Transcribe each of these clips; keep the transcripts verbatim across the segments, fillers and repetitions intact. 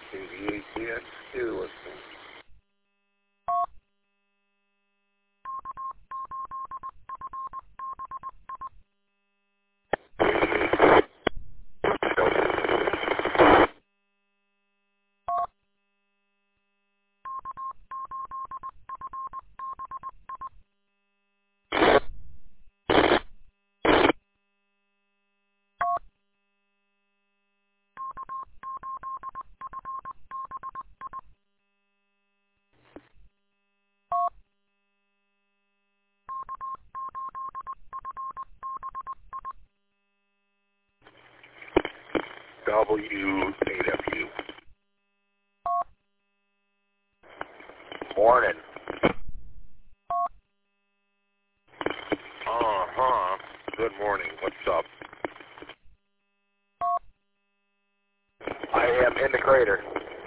K V A C X two, listen. W A W. Morning. Uh-huh. Good morning. What's up? I am in the crater.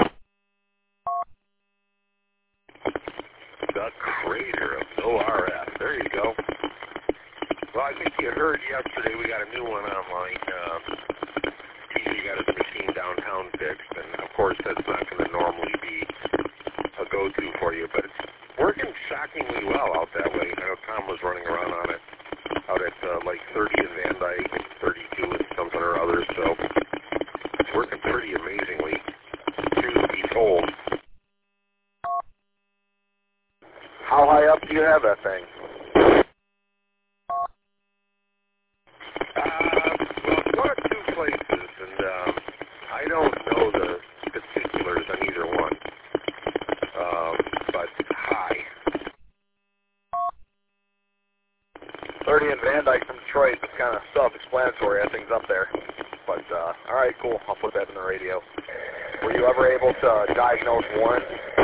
The crater of O R F. There you go. Well, I think you heard yesterday we got a new one online. Uh, T J got his machine downtown fixed, and of course that's not going to normally be a go-to for you, but it's working shockingly well out that way. I know Tom was running around on it out at uh, like thirty in Van Dyke and thirty-two and something or other, so it's working pretty amazingly, truth be told. How high up do you have that thing? Uh, well, it's one of two places, and um, I don't know the particulars on either one, um, but high. thirty in Van Dyke from Detroit. It's kind of self-explanatory. That thing's up there. But, uh, all right, cool. I'll put that in the radio. Were you ever able to diagnose one?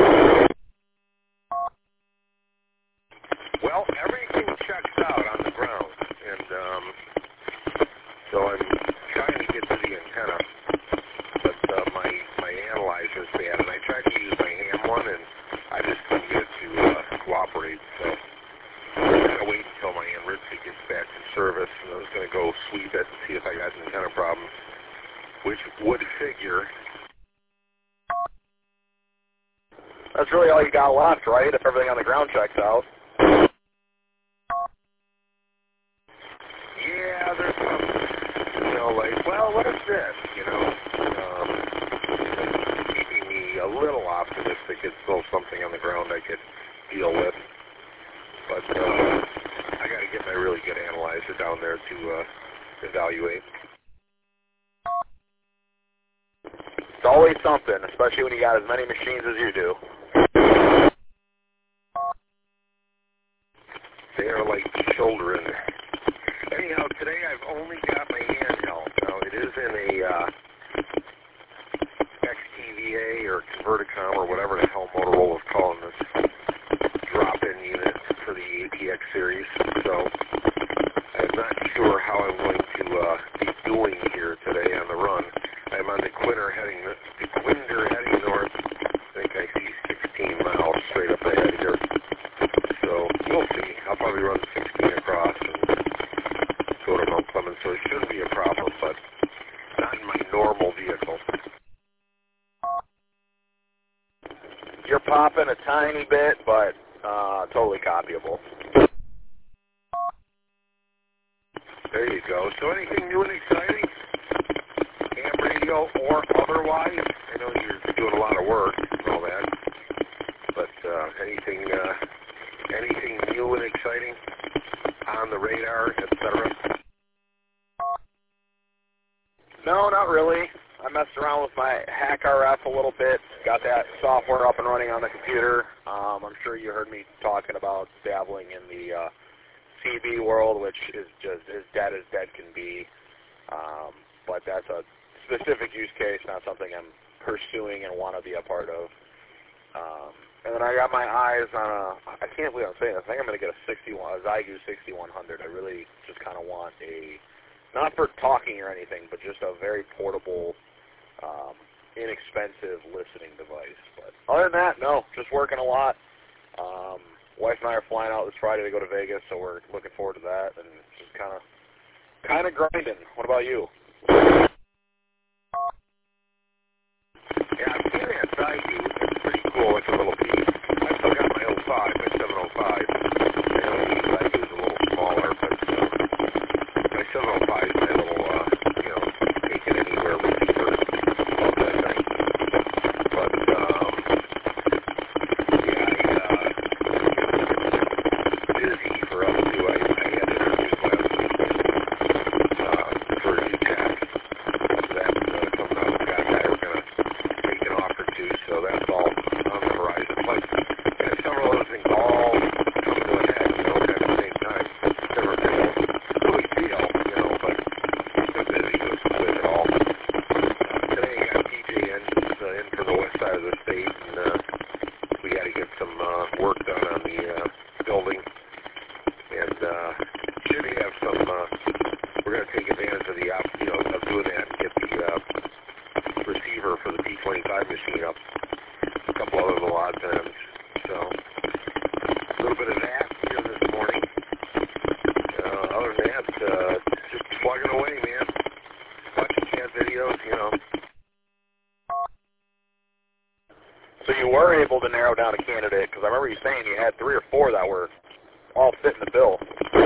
Well, everything checks out on the ground, and um, so I'm trying to get to the antenna, but uh, my my analyzer's bad, and I tried to use my ham one, and I just couldn't get it to uh, cooperate. So I'm going to wait until my Aunt Ritzy gets back to service, and I was going to go sweep it and see if I got an antenna problem, which would figure. That's really all you got left, right? If everything on the ground checks out. Yeah, there's some, you know, like, well, what is this, you know? Um, keeping me a little optimistic. It's still something on the ground I could deal with. But uh, I got to get my really good analyzer down there to uh, evaluate. It's always something, especially when you got as many machines as you do. They are like shouldering. Anyhow, today I've only got my handheld. Now, it is in a uh, X T V A or Converticom or whatever the hell Motorola is calling this drop-in unit for the A T X series. So I'm not sure how I'm going to uh, be doing here today on the run. I'm on the Quinder heading, the Quinder heading north. I think I see sixteen miles straight up ahead here. So we'll see. I'll probably run sixteen across and go to Mount Clemens, so it shouldn't be a problem, but not in my normal vehicle. You're popping a tiny bit, but uh, totally copyable. There you go. So anything new and exciting? Ham radio or otherwise? I know you're doing a lot of work and all that, but uh, anything, uh, anything new and exciting on the radar, et cetera? No, not really. I messed around with my Hack R F a little bit. Got that software up and running on the computer. Um, I'm sure you heard me talking about dabbling in the uh, C B world, which is just as dead as dead can be. Um, but that's a specific use case, not something I'm pursuing and want to be a part of. Um, and then I got my eyes on a, I can't believe I'm saying this, I think I'm going to get a sixty-one, a Zygu sixty-one hundred. I really just kind of want a, not for talking or anything, but just a very portable, um, inexpensive listening device. But other than that, no, just working a lot. Um, wife and I are flying out this Friday to go to Vegas, so we're looking forward to that, and just kind of, kind of grinding. What about you? Yeah, I've seen a up a couple other little odds and ends. So a little bit of that here this morning. Uh, other than that, uh, just plugging away, man. Watching cat videos, you know. So you were able to narrow down a candidate, because I remember you saying you had three or four that were all fitting the bill.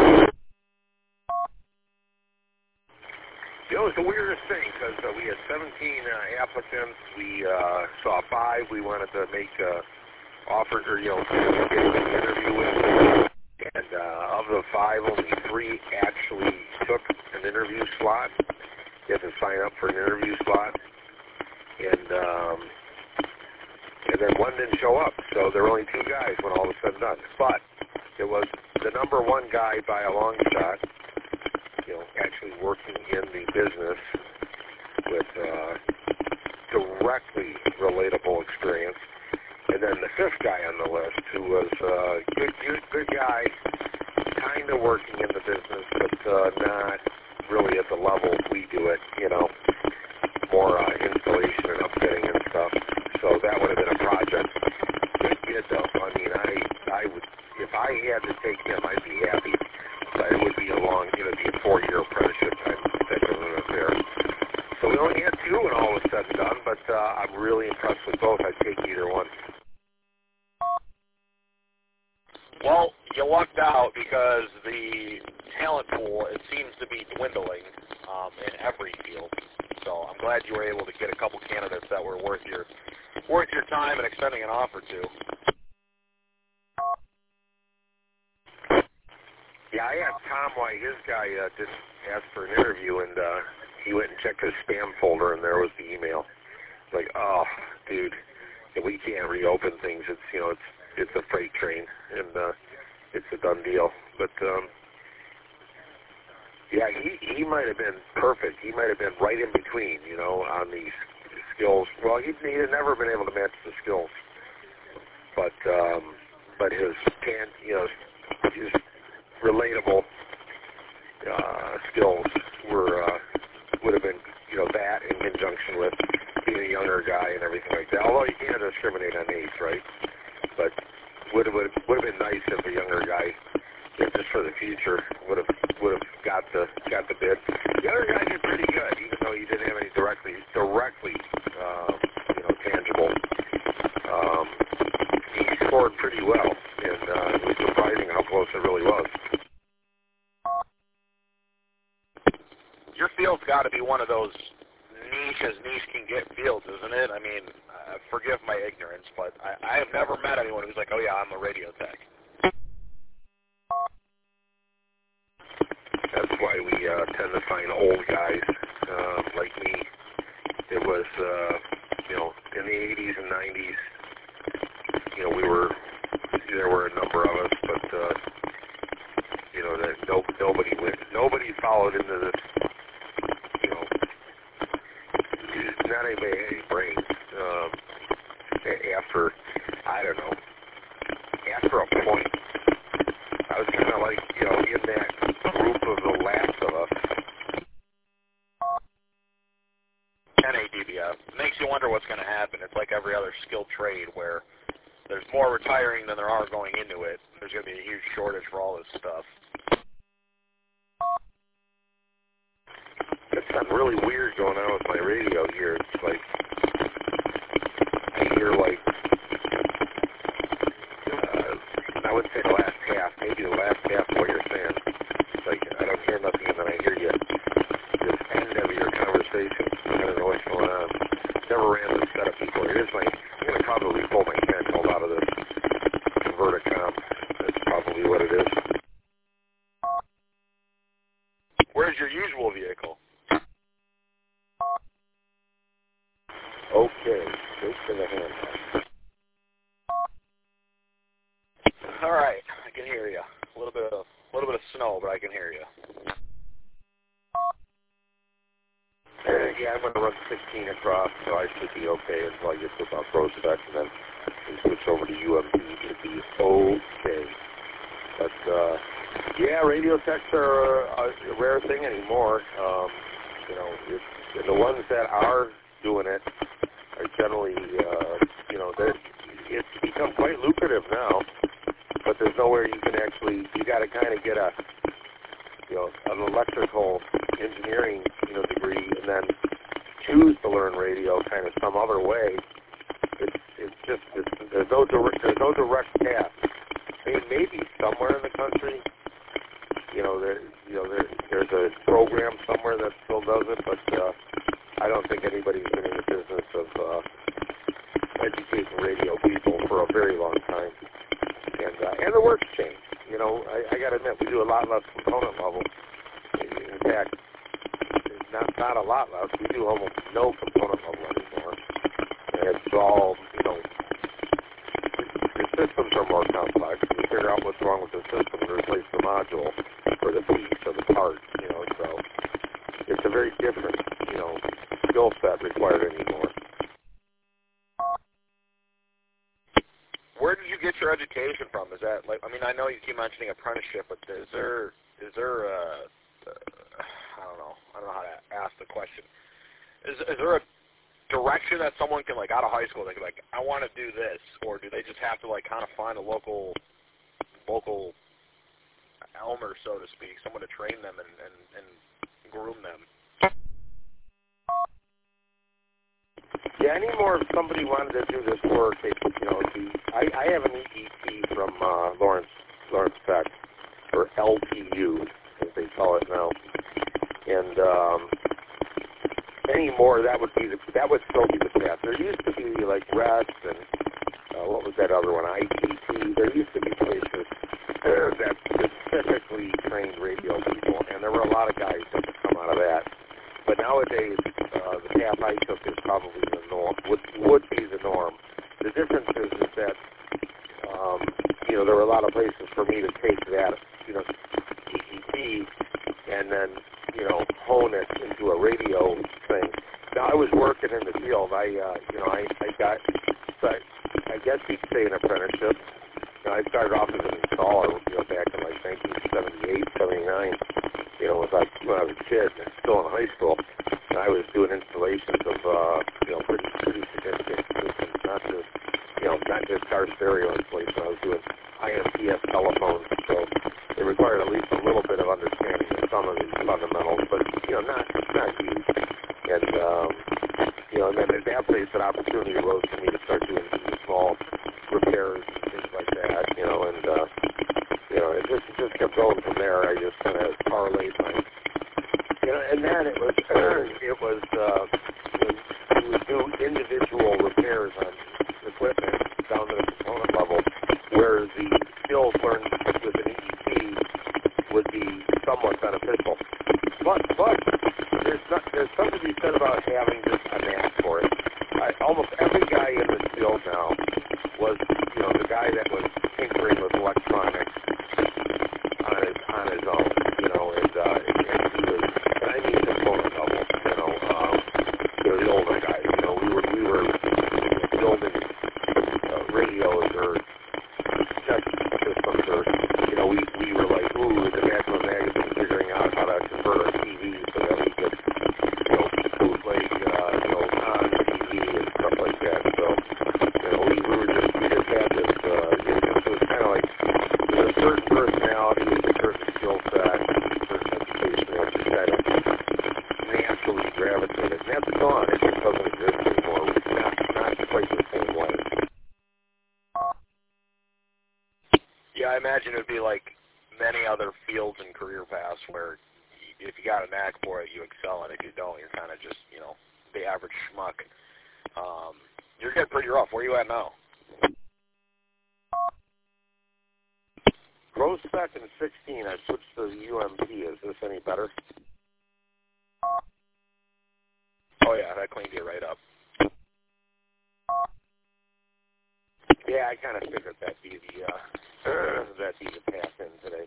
It was the weirdest thing, because uh, we had seventeen uh, applicants. We uh, saw five we wanted to make uh, offers or, you know, get an interview with. And uh, of the five, only three actually took an interview slot. You had to sign up for an interview slot. And um, and then one didn't show up. So there were only two guys when all was said and done. But it was the number one guy by a long shot, you know, actually working in the business with uh, directly relatable experience. And then the fifth guy on the list, who was a uh, good, good, good guy, kind of working in the business, but uh, not really at the level we do it, you know, more uh, installation and upfitting and stuff. So that would have been a project. Good kid, though. I mean, I, I would, if I had to take him, I'd be happy. But it would be a long, you know, it'd be a four-year apprenticeship type, type of an affair. So we only had two when all was said and done, but uh, I'm really impressed with both. I'd take either one. Well, you lucked out because the talent pool, it seems to be dwindling um, in every field. So I'm glad you were able to get a couple candidates that were worth your worth your time and extending an offer to. Yeah, I asked Tom why his guy uh, didn't ask for an interview, and uh, he went and checked his spam folder, and there was the email. Like, oh, dude, we can't reopen things. It's, you know, it's it's a freight train, and uh, it's a done deal. But um, yeah, he he might have been perfect. He might have been right in between, you know, on these skills. Well, he he had never been able to match the skills, but um, but his can, you know, his relatable uh, skills were uh, would have been, you know, that in conjunction with being a younger guy and everything like that. Although you can't discriminate on age, right? But would have would have been nice if a younger guy, you know, just for the future, would have would have got the got the bid. The other guy did pretty good, even though he didn't have any directly directly uh, you know, tangible. Um, he scored pretty well, and uh, it was surprising how close it really was. Your field's got to be one of those niche as niche can get fields, isn't it? I mean, uh, forgive my ignorance, but I, I have never met anyone who's like, oh yeah, I'm a radio tech. That's why we uh, tend to find old guys uh, like me. It was, uh, you know, in the eighties and nineties, you know, we were, there were a number of us, but, uh, you know, that no, nobody went, nobody followed into this, you know, not anybody had any brains. Um, after, I don't know, after a point, I was kind of like, you know, in that group of the last of us. N A D B F. Makes you wonder what's going to happen. It's like every other skilled trade where there's more retiring than there are going into it. There's going to be a huge shortage for all this stuff. It's something really weird going on with my radio here. It's like, I hear like, uh, I would say the last half, maybe the last half of what you're saying. It's like, I don't hear nothing, and then I hear you, this end of your conversation. I don't know what's going on. Never ran this setup before. Here's my, I'm going to probably pull my handheld out of this Converticom. That's probably what it is. Where's your usual vehicle? Okay, straight to the handheld. All right, I can hear you. A little bit of a little bit of snow, but I can hear you. Uh, yeah, I'm going to run sixteen across, so I should be okay until I get to about Prospect, and then we switch over to U M P. It should be okay. But, uh, yeah, radio techs are a, a rare thing anymore. Um, you know, it's, and the ones that are doing it, are generally, uh, you know, they're, it's become quite lucrative now, but there's nowhere you can actually, you got to kind of get a, you know, an electrical engineering, you know, degree and then choose to learn radio kind of some other way. It's, it's just, it's, there's no direct, there's no direct path. I mean, maybe somewhere in the country, you know, there, you know, there, there's a program somewhere that still does it, but uh, I don't think anybody's been in the business of uh, educating radio people for a very long time. And uh, and the work's changed. You know, I, I got to admit, we do a lot less component level. In fact, not not a lot less. We do almost no component level anymore. And it's all, you know, the systems are more complex. We figure out what's wrong with the system and replace the module or the piece or the part, you know, so it's a very different, you know, skill set required anymore. Where did you get your education from? Is that, like, I mean, I know you keep mentioning apprenticeship, but is there, is there, uh, uh, I don't know, I don't know how to ask the question. Is, is there a direction that someone can, like, out of high school, they can, like, I want to do this, or do they just have to, like, kind of find a local, local elmer, so to speak, someone to train them and, and, and groom them? Yeah, anymore if somebody wanted to do this work, they, you know, the, I, I have an E E T from uh, Lawrence, Lawrence Tech, or L T U, as they call it now. And um, anymore, that would be the, that would still be the path. There used to be like R E S and uh, what was that other one, I T T. There used to be places uh, that specifically trained radio people, and there were a lot of guys that would come out of that. But nowadays, uh, the path I took is probably the norm, would, would be the norm. The difference is, is that, um, you know, there were a lot of places for me to take that, you know, E E T and then, you know, hone it into a radio thing. Now, I was working in the field. I, uh, you know, I, I got, I, I guess you'd say an apprenticeship. You know, I started off as an installer, you know, back in like nineteen seventy-eight, seventy-nine. You know, when I, when I was a kid, still in high school, and I was doing installations of, uh, you know, pretty, pretty significant systems, not just, you know, not just car stereo installation. I was doing I M P S telephones, so it required at least a little bit of understanding of some of these fundamentals, but, you know, not, not huge. And, um, you know, and then at that place, an opportunity arose for me to start doing small repairs and things like that, you know, and, uh, you know, it just, it just kept going from there. I just kind of parlayed my, you know, and then it was, it was, uh, we would do individual repairs on equipment down to the component level, where the skills learned with an E E T would be somewhat beneficial. But, but there's not, there's something to be said about having just a knack for it. I, almost every guy in this field now was, you know, the guy that was tinkering with electronics on his on his own, you know, and uh, and, and he was, and I mean component level, you know, um, you know, the older guys, you know, we were we were building uh, radios or check systems, or you know, we we were like, ooh, the National Magazine figuring out how to convert our T V so that we could, you know, bootleg, uh, you know, on T V and stuff like that. So, you know, we, we were just we just had this, uh, it, it was kind of like, you know, a certain personality, a certain skill set, a certain education that just kind of naturally gravitated. And that's gone. It just doesn't exist anymore. Not, not quite the same way. Yeah, I imagine it would be like many other fields and career paths where if you got a knack for it, you excel, and if you don't, you're kind of just, you know, the average schmuck. Um, you're getting pretty rough. Where are you at now? Rose back in sixteen, I switched to the U M P. Is this any better? Oh, yeah, that cleaned you right up. Yeah, I kind of figured that'd be the, uh, that'd be the path in today.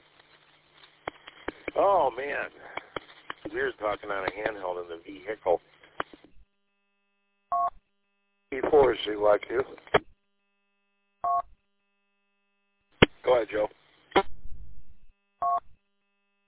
Oh, man. Weird talking on a handheld in the vehicle. Before she like you. Go ahead, Joe.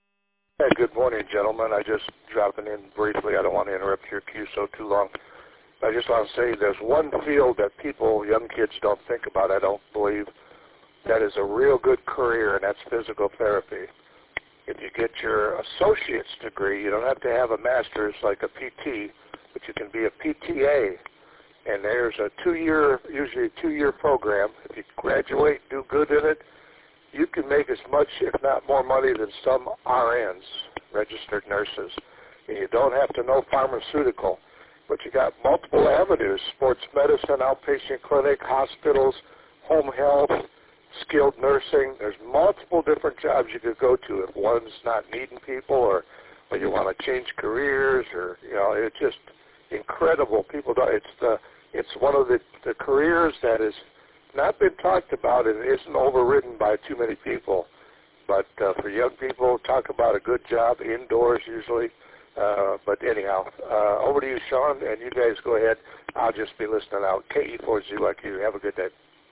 Hey, good morning, gentlemen. I just dropping in briefly. I don't want to interrupt your Q S O too long. I just want to say there's one field that people, young kids, don't think about, I don't believe, that is a real good career, and that's physical therapy. If you get your associate's degree, you don't have to have a master's like a P T, but you can be a P T A. And there's a two-year, usually a two-year program. If you graduate, do good in it, you can make as much, if not more money than some R Ns, registered nurses. And you don't have to know pharmaceutical, but you got multiple avenues: sports medicine, outpatient clinic, hospitals, home health, skilled nursing. There's multiple different jobs you could go to if one's not needing people, or, or you want to change careers, or, you know, it's just incredible. People don't, it's the, it's one of the, the careers that has not been talked about and isn't overridden by too many people. But uh, for young people, talk about a good job, indoors usually. Uh, but anyhow, uh, over to you, Sean, and you guys go ahead. I'll just be listening out. K E four Z Y Q. Have a good day.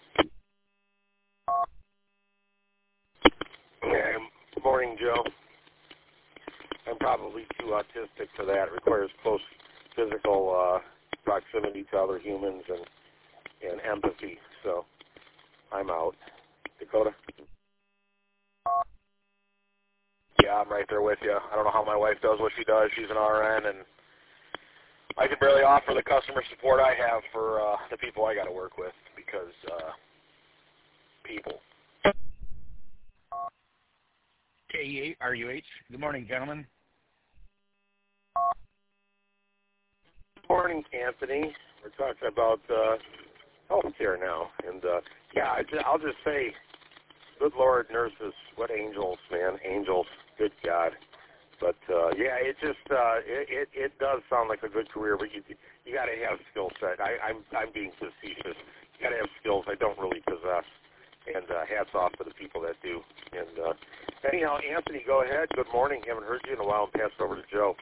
Yeah, good morning, Joe. I'm probably too autistic for that. It requires close physical uh, proximity to other humans and, and empathy. So I'm out. Dakota? Yeah, I'm right there with you. I don't know how my wife does what she does. She's an R N, and I can barely offer the customer support I have for uh, the people I got to work with because uh, people. K E eight R U H. Good morning, gentlemen. Good morning, Anthony. We're talking about uh, health care now. And, uh, yeah, I ju- I'll just say, good Lord, nurses, what angels, man, angels, good God. But, uh, yeah, it just, uh, it, it, it does sound like a good career, but you you got to have skill set. I, I'm, I'm being facetious. You got to have skills I don't really possess. And uh, hats off to the people that do. And uh, anyhow, Anthony, go ahead. Good morning. Haven't heard you in a while. I'll pass it over to Joe.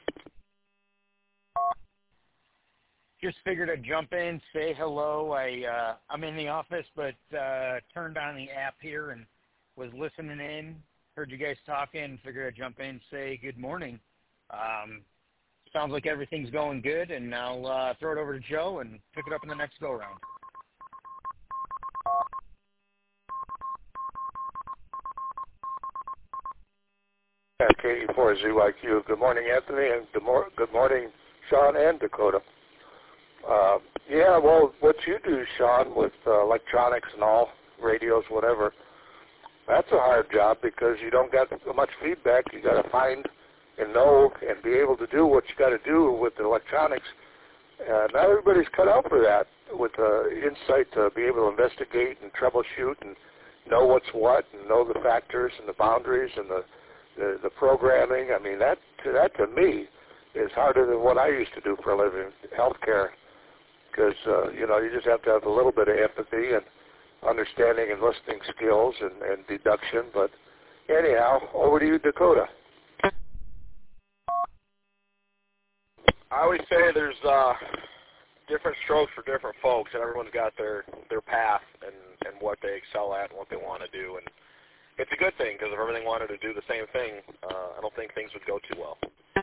Just figured I'd jump in, say hello. I, uh, I'm in the office, but uh, turned on the app here and was listening in. Heard you guys talking. Figured I'd jump in, say good morning. Um, sounds like everything's going good, and I'll uh, throw it over to Joe and pick it up in the next go-round. K E four Z Y Q. Good morning, Anthony, and good, mor- good morning, Sean and Dakota. Uh, yeah, well, what you do, Sean, with uh, electronics and all, radios, whatever, that's a hard job because you don't get much feedback. You got to find and know and be able to do what you got to do with the electronics. Uh, not everybody's cut out for that with uh, insight to be able to investigate and troubleshoot and know what's what and know the factors and the boundaries and the The, the programming. I mean, that that to me is harder than what I used to do for a living, healthcare, because, uh, you know, you just have to have a little bit of empathy and understanding and listening skills and, and deduction. But anyhow, over to you, Dakota. I always say there's uh, different strokes for different folks, and everyone's got their, their path and, and what they excel at and what they want to do. And it's a good thing, because if everything wanted to do the same thing, uh, I don't think things would go too well.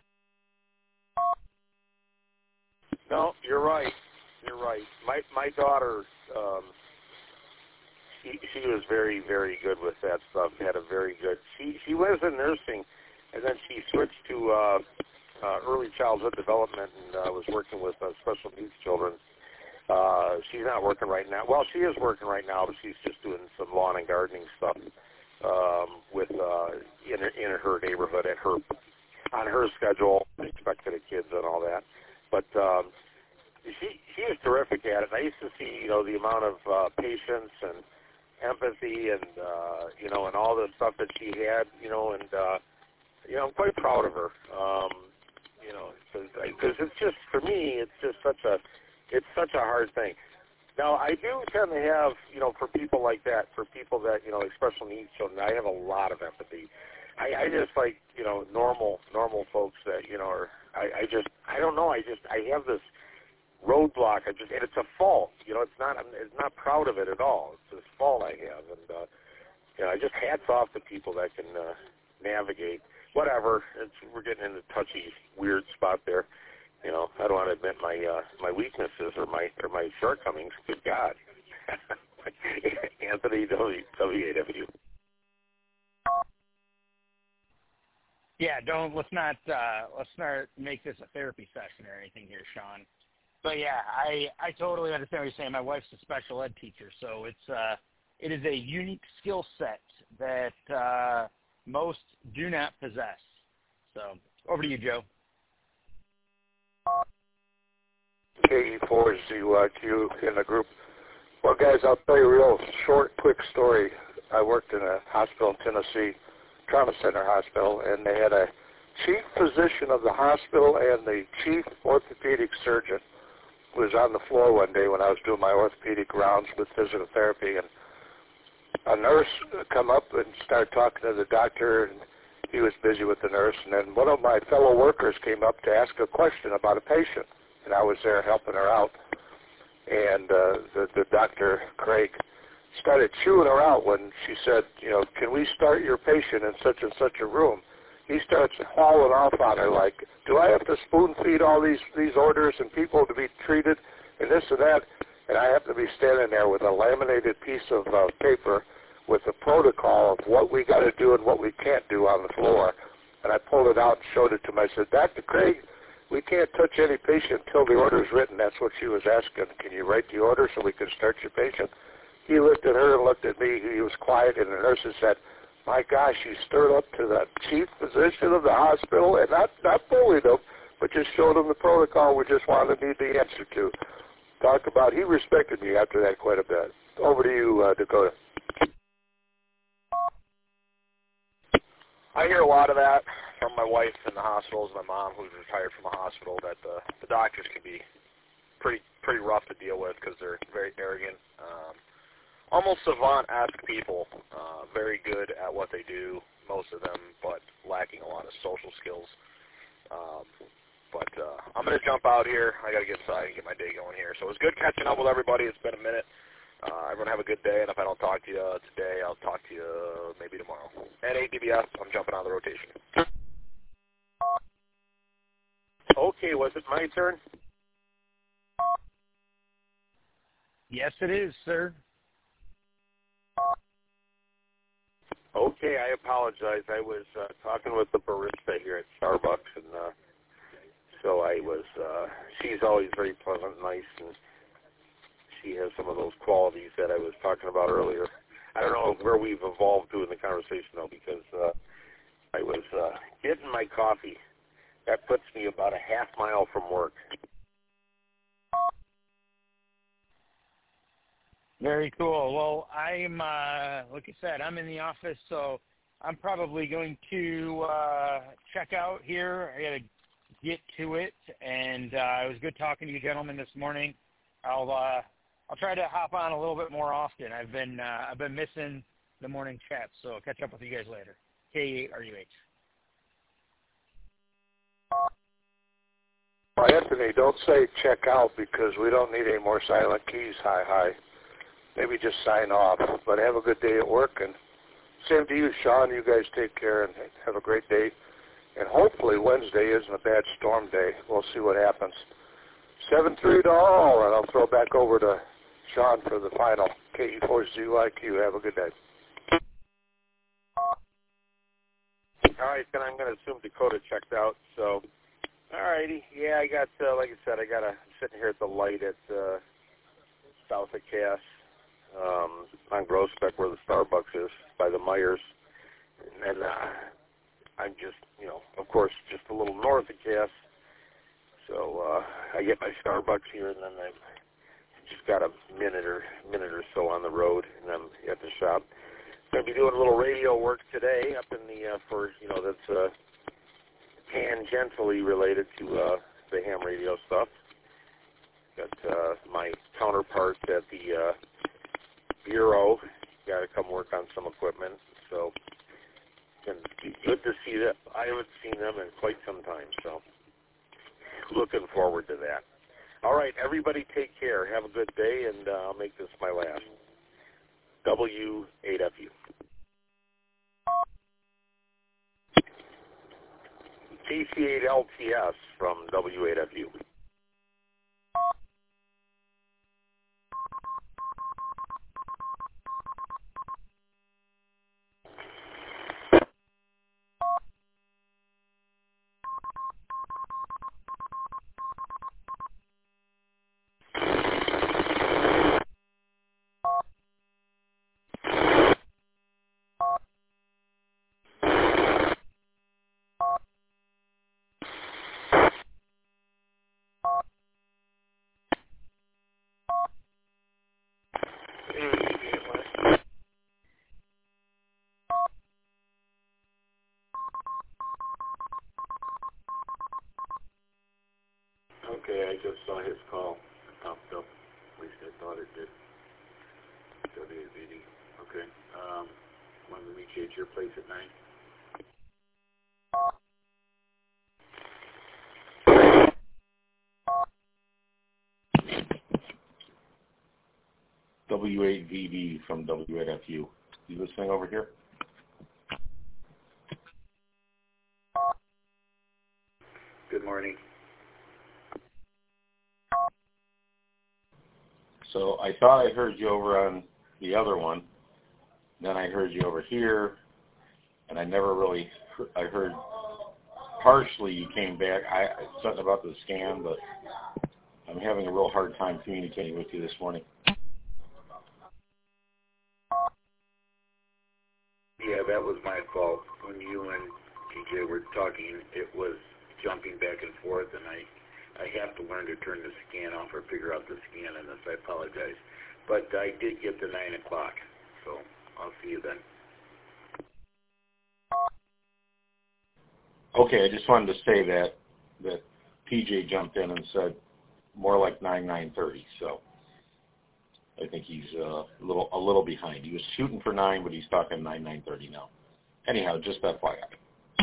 No, you're right. You're right. My my daughter, um, she she was very very good with that stuff. Had a very good. She she was in nursing, and then she switched to uh, uh, early childhood development and uh, was working with uh, special needs children. Uh, she's not working right now. Well, she is working right now, but she's just doing some lawn and gardening stuff. Um, with uh, in in her neighborhood at her on her schedule, expected kids and all that. But um, she she is terrific at it. I used to see you know the amount of uh, patience and empathy and uh, you know and all the stuff that she had you know and uh, you know I'm quite proud of her. Um, you know because it's just for me it's just such a it's such a hard thing. Now, I do tend to have, you know, for people like that, for people that, you know, like special needs children, I have a lot of empathy. I, I just like, you know, normal, normal folks that, you know, are, I, I just, I don't know, I just, I have this roadblock, I just, and it's a fault, you know, it's not, I'm it's not proud of it at all. It's this fault I have, and, uh, you know, I just hats off to people that can uh, navigate. Whatever, it's, we're getting in a touchy, weird spot there. You know, I don't want to admit my uh, my weaknesses or my or my shortcomings. Good God. Anthony W A W. Yeah, don't let's not uh, let's not make this a therapy session or anything here, Sean. But yeah, I I totally understand what you're saying. My wife's a special ed teacher, so it's uh it is a unique skill set that uh, most do not possess. So over to you, Joe. K E four Z Y Q in the group. Well, guys, I'll tell you a real short, quick story. I worked in a hospital in Tennessee, trauma center hospital, and they had a chief physician of the hospital and the chief orthopedic surgeon who was on the floor one day when I was doing my orthopedic rounds with physical therapy, and a nurse come up and started talking to the doctor, and he was busy with the nurse, and then one of my fellow workers came up to ask a question about a patient, and I was there helping her out, and uh, the, the doctor, Craig, started chewing her out when she said, you know, can we start your patient in such and such a room? He starts hauling off on her like, do I have to spoon feed all these, these orders and people to be treated and this and that? And I happen to be standing there with a laminated piece of uh, paper with the protocol of what we got to do and what we can't do on the floor. And I pulled it out and showed it to him. I said, Doctor Craig, we can't touch any patient until the order is written. That's what she was asking. Can you write the order so we can start your patient? He looked at her and looked at me. He was quiet, and the nurses said, my gosh, you stirred up to the chief physician of the hospital, and not, not bullied him, but just showed him the protocol we just wanted to need the answer to. Talk about, he respected me after that quite a bit. Over to you, uh, Dakota. I hear a lot of that from my wife in the hospitals, my mom who's retired from the hospital, that the, the doctors can be pretty pretty rough to deal with because they're very arrogant, um, almost savant-esque people, uh, very good at what they do, most of them, but lacking a lot of social skills. Um, but uh, I'm going to jump out here. I got to get inside and get my day going here. So it was good catching up with everybody. It's been a minute. Uh, everyone have a good day, and if I don't talk to you uh, today, I'll talk to you maybe tomorrow. At A D B S, I'm jumping on the rotation. Okay, was it my turn? Yes, it is, sir. Okay, I apologize. I was uh, talking with the barista here at Starbucks, and uh, so I was, uh, she's always very pleasant and nice, and she has some of those qualities that I was talking about earlier. I don't know where we've evolved to in the conversation, though, because uh, I was uh, getting my coffee. That puts me about a half mile from work. Very cool. Well, I'm, uh, like I said, I'm in the office, so I'm probably going to uh, check out here. I got to get to it, and uh, it was good talking to you gentlemen this morning. I'll uh, I'll try to hop on a little bit more often. I've been uh, I've been missing the morning chats, so I'll catch up with you guys later. K R U H. Well, Anthony, don't say check out because we don't need any more silent keys. Hi, hi. Maybe just sign off. But have a good day at work, and same to you, Sean. You guys take care and have a great day. And hopefully Wednesday isn't a bad storm day. We'll see what happens. seven three to all, and I'll throw back over to Sean for the final. K E four Z Y Q. Have a good day. All right, then I'm going to assume Dakota checked out. So, all righty. Yeah, I got, uh, like I said, I got a, I'm sitting here at the light at uh, south of Cass um, on Groesbeck where the Starbucks is by the Myers. And uh, I'm just, you know, of course, just a little north of Cass. So uh, I get my Starbucks here, and then I've just got a minute or minute or so on the road, and I'm at the shop. Going to be doing a little radio work today up in the, uh, for, you know, that's uh, tangentially related to uh, the ham radio stuff. Got uh, my counterparts at the uh, Bureau. Got to come work on some equipment. So it's going to be good to see them. I haven't seen them in quite some time, so looking forward to that. All right, everybody take care. Have a good day, and uh, I'll make this my last. W A W. K C eight L T S from W eight F U. Okay, I just saw his call. It popped up. At least I thought it did. W A V D. Okay. Um, wanted to meet you at your place at nine. W eight V D from W eight F U. You listening over here? Good morning. So I thought I heard you over on the other one. Then I heard you over here, and I never really. I heard partially you came back. I something about the scan, but I'm having a real hard time communicating with you this morning. Yeah, that was my fault. When you and T J were talking, it was jumping back and forth, and I, I have to learn to turn the scan off or figure out the scan in this. I apologize. But I did get to nine o'clock, so I'll see you then. Okay, I just wanted to say that that P J jumped in and said more like nine, nine thirty, so I think he's uh, a little a little behind. He was shooting for nine, but he's talking nine, nine thirty now. Anyhow, just F Y I.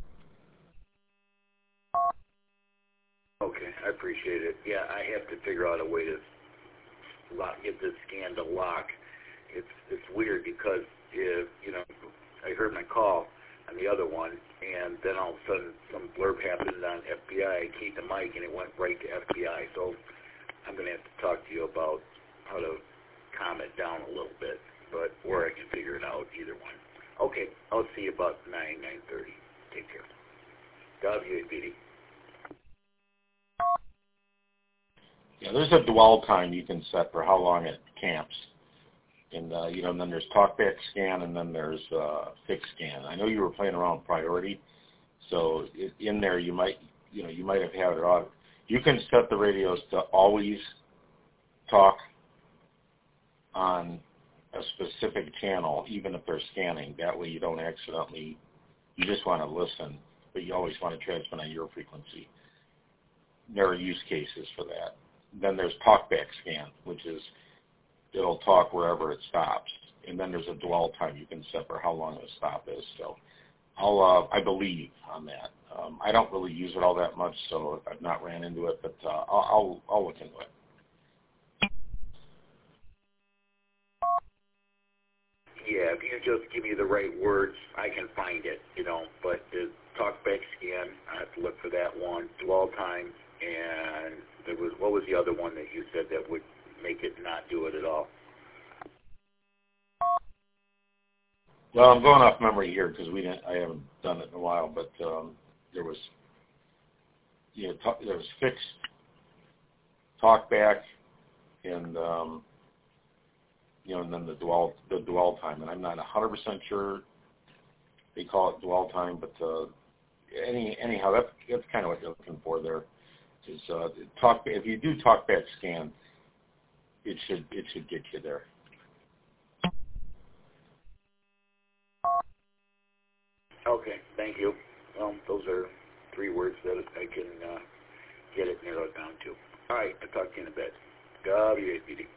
Okay, I appreciate it. Yeah, I have to figure out a way to lock, get this scan to lock. It's it's weird because if you know, I heard my call on the other one, and then all of a sudden some blurb happened on F B I. I keyed the mic, and it went right to F B I. So I'm going to have to talk to you about how to calm it down a little bit, but or I can figure it out, either one. Okay, I'll see you about nine, nine thirty. Take care. W A V D. Yeah, there's a dwell time you can set for how long it camps. And, uh, you know, and then there's talkback scan, and then there's uh, fixed scan. I know you were playing around with priority, so in there you might, you know, you might have had it on. You can set the radios to always talk on a specific channel, even if they're scanning. That way you don't accidentally, you just want to listen, but you always want to transmit on your frequency. There are use cases for that. Then there's talkback scan, which is it'll talk wherever it stops. And then there's a dwell time you can set for how long the stop is. So I'll, uh, I believe on that. Um, I don't really use it all that much, so I've not ran into it, but uh, I'll, I'll, I'll look into it. Yeah, if you just give me the right words, I can find it, you know. But the talkback scan, I have to look for that one. Dwell time, and there was what was the other one that you said that would make it not do it at all? Well, I'm going off memory here because we didn't. I haven't done it in a while, but um, there was, you know, talk, there was fixed talkback, and um, you know, and then the dwell the dwell time, and I'm not one hundred percent sure they call it dwell time, but uh, any anyhow, that's that's kind of what you're looking for there. Is uh, talk if you do talkback scan, it should it should get you there. Okay, thank you. Well, those are three words that I can uh, get it narrowed down to. All right, I'll talk to you in a bit. W A V D.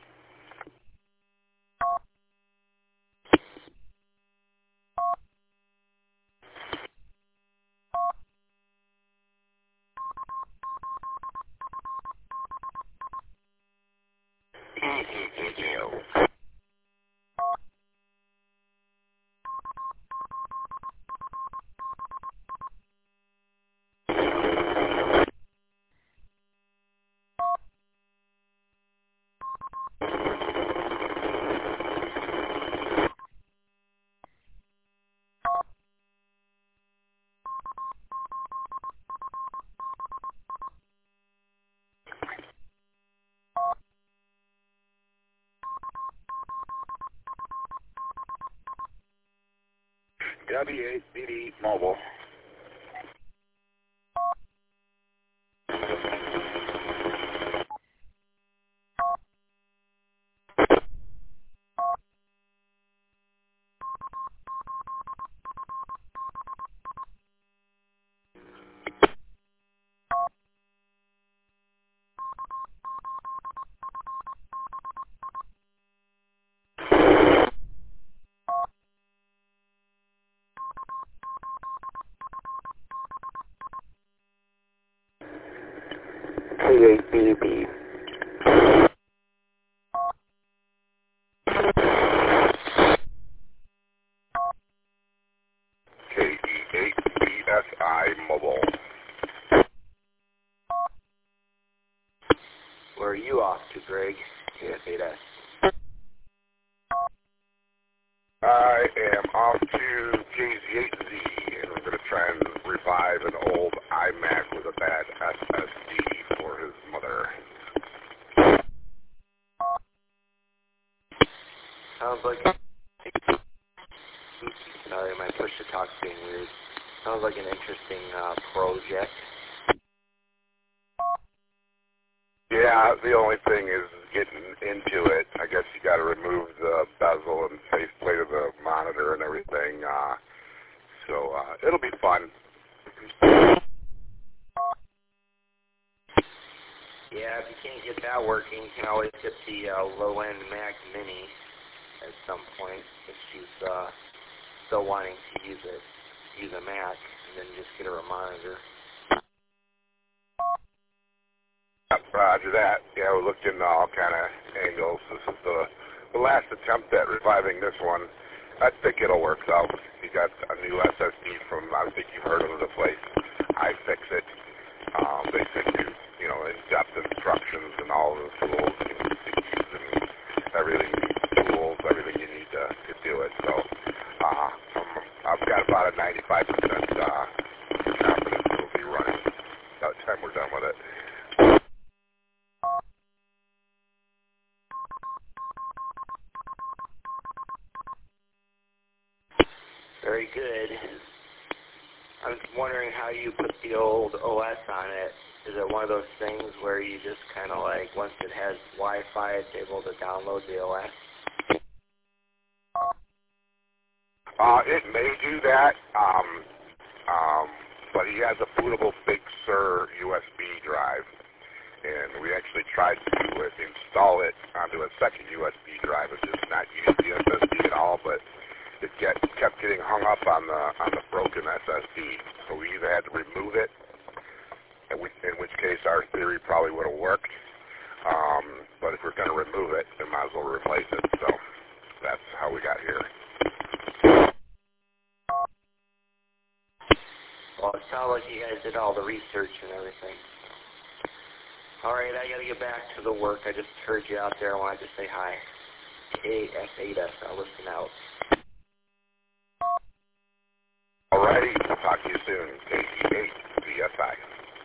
W eight B D Mobile. K eight B B. K E eight B S I Mobile. Where are you off to, Greg? K S eight S. I am off to J Z eight Z, and we're going to try and revive an old iMac with a bad S S D for his mother. Sounds like... Sorry, my push-to-talk's being weird. Sounds like an interesting uh, project. Yeah, the only thing is getting into it. I guess you got to remove the bezel and faceplate of the monitor and everything. Uh, so uh, it'll be fun. Yeah, if you can't get that working, you can always get the uh, low-end Mac Mini at some point if she's uh, still wanting to use it, use a Mac, and then just get her a monitor. Roger that. Yeah, we looked into all kind of angles. This is the, the last attempt at reviving this one. I think it'll work though. You got a new S S D from, I think you've heard of the place, iFixit. Um, they send you, you know, in-depth instructions and all the tools you need to use and everything, tools, everything you need to, to do it. So uh, um, I've got about a ninety-five percent uh, confidence it'll be running by the time we're done with it. Very good. I was wondering how you put the old O S on it. Is it one of those things where you just kind of like, once it has Wi-Fi, it's able to download the O S? Uh, it may do that, um, um, but he has a bootable Big Sur U S B drive, and we actually tried to uh, install it onto a second U S B drive and just not use the S S D at all, but it get, kept getting hung up on the on the broken S S D. So we either had to remove it, in which, in which case our theory probably would have worked. Um, but if we're going to remove it, we might as well replace it. So that's how we got here. Well, it sounds like you guys did all the research and everything. All right, I got to get back to the work. I just heard you out there. I wanted to say hi. K S eight S, I'll listen out. Alrighty, talk to you soon. K E eight B S I.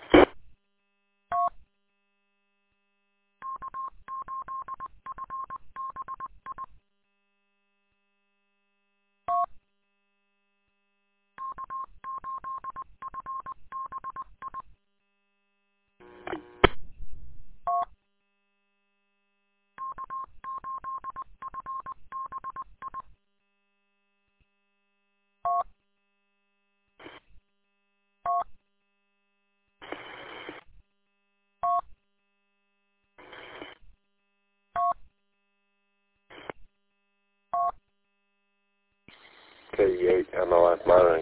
K E eight M L S monitoring.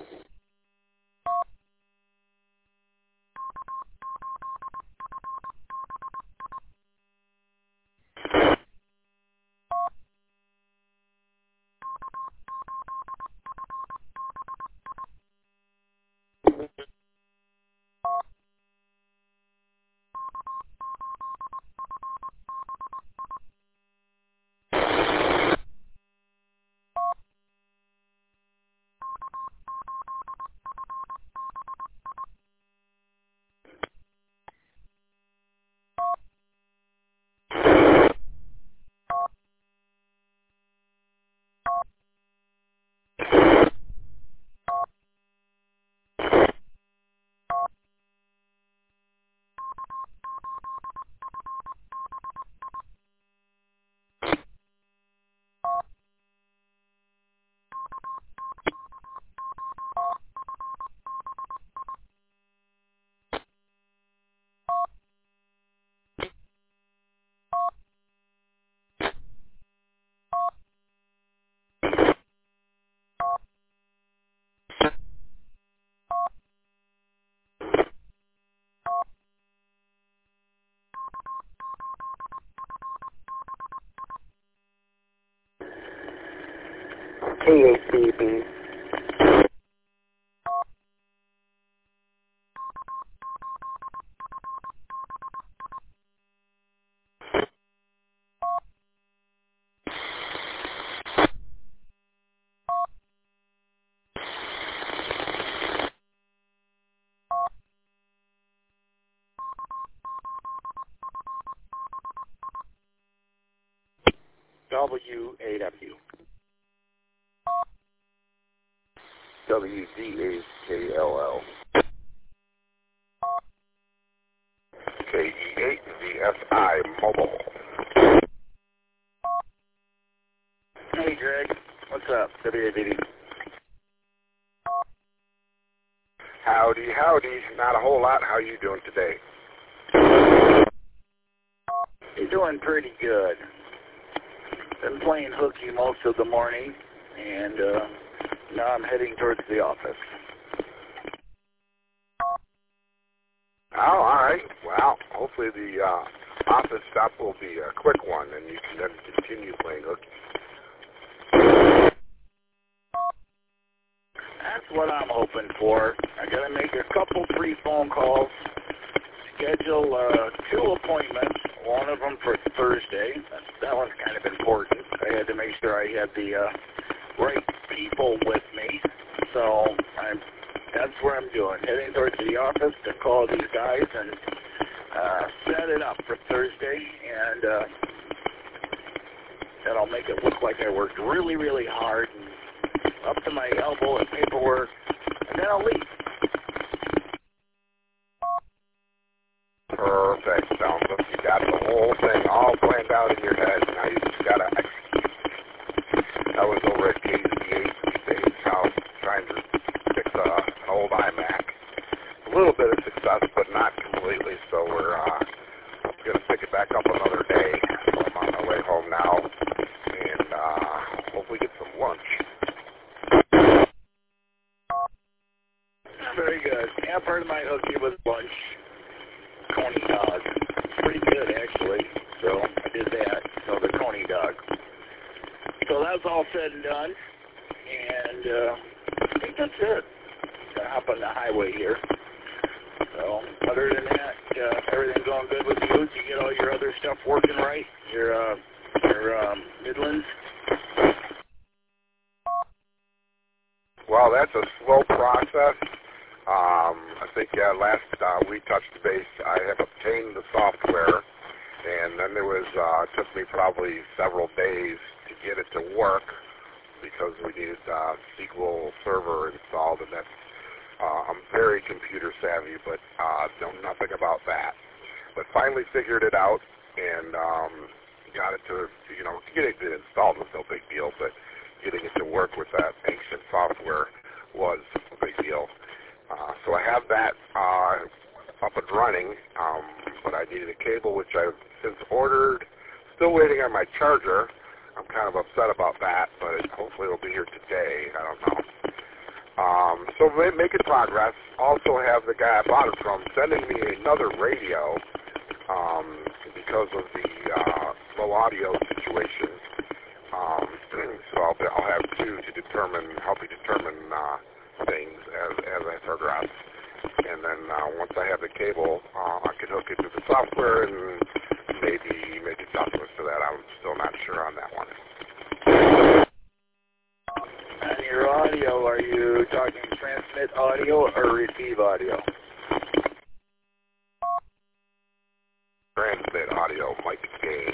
K eight B B. W A W. W D A K L L. K E eight V S I Mobile. Hey, Greg. What's up? W A B D. Howdy, howdy. Not a whole lot. How are you doing today? You're doing pretty good. Been playing hooky most of the morning, and uh, now I'm heading towards the office. Oh, all right. Well, hopefully the uh, office stop will be a quick one, and you can then continue playing hooky. That's what I'm hoping for. I got to make a couple free phone calls, schedule uh, two appointments, one of them for Thursday. That's, that one's kind of important. I had to make sure I had the uh, right people with me. So I'm, that's what I'm doing, heading towards the office to call these guys and uh, set it up for Thursday. And uh, that'll make it look like I worked really, really hard and up to my elbow in paperwork, and then I'll leave. Perfect. Sounds like you got the whole thing all planned out in your head. Now you just got to execute. I was over at K Z eight Dave's house trying to fix uh, an old iMac. A little bit of success, but not completely, so we're uh, going to pick it back up another day. So I'm on my way home now, and uh, hopefully get some lunch. Very good. Yeah, part of my hooky was lunch. Coney dog. Pretty good, actually. So I did that. So the Coney dog. So that's all said and done. And uh, I think that's it. Gonna hop on the highway here. So other than that, uh, everything going good with you? Did you get all your other stuff working right? Your uh, your um, Midlands? Well, that's a slow process. Um, I think uh, last uh, we touched base, I have obtained the software, and then there was, uh, it took me probably several days to get it to work because we needed uh, S Q L Server installed, and that's, uh, I'm very computer savvy, but uh, know nothing about that. But finally figured it out and um, got it to, you know, getting it installed was no big deal, but getting it to work with that ancient software was a big deal. Uh, so I have that uh, up and running, um, but I needed a cable, which I've since ordered. Still waiting on my charger. I'm kind of upset about that, but it, hopefully it'll be here today. I don't know. Um, so making progress. Also have the guy I bought it from sending me another radio um, because of the uh, low audio situation. Um, so I'll, I'll have two to determine, help me determine uh, things as, as I progress. And then uh, once I have the cable, uh, I can hook it to the software and maybe make adjustments to that. I'm still not sure on that one. On your audio, are you talking transmit audio or receive audio? Transmit audio, mic gain.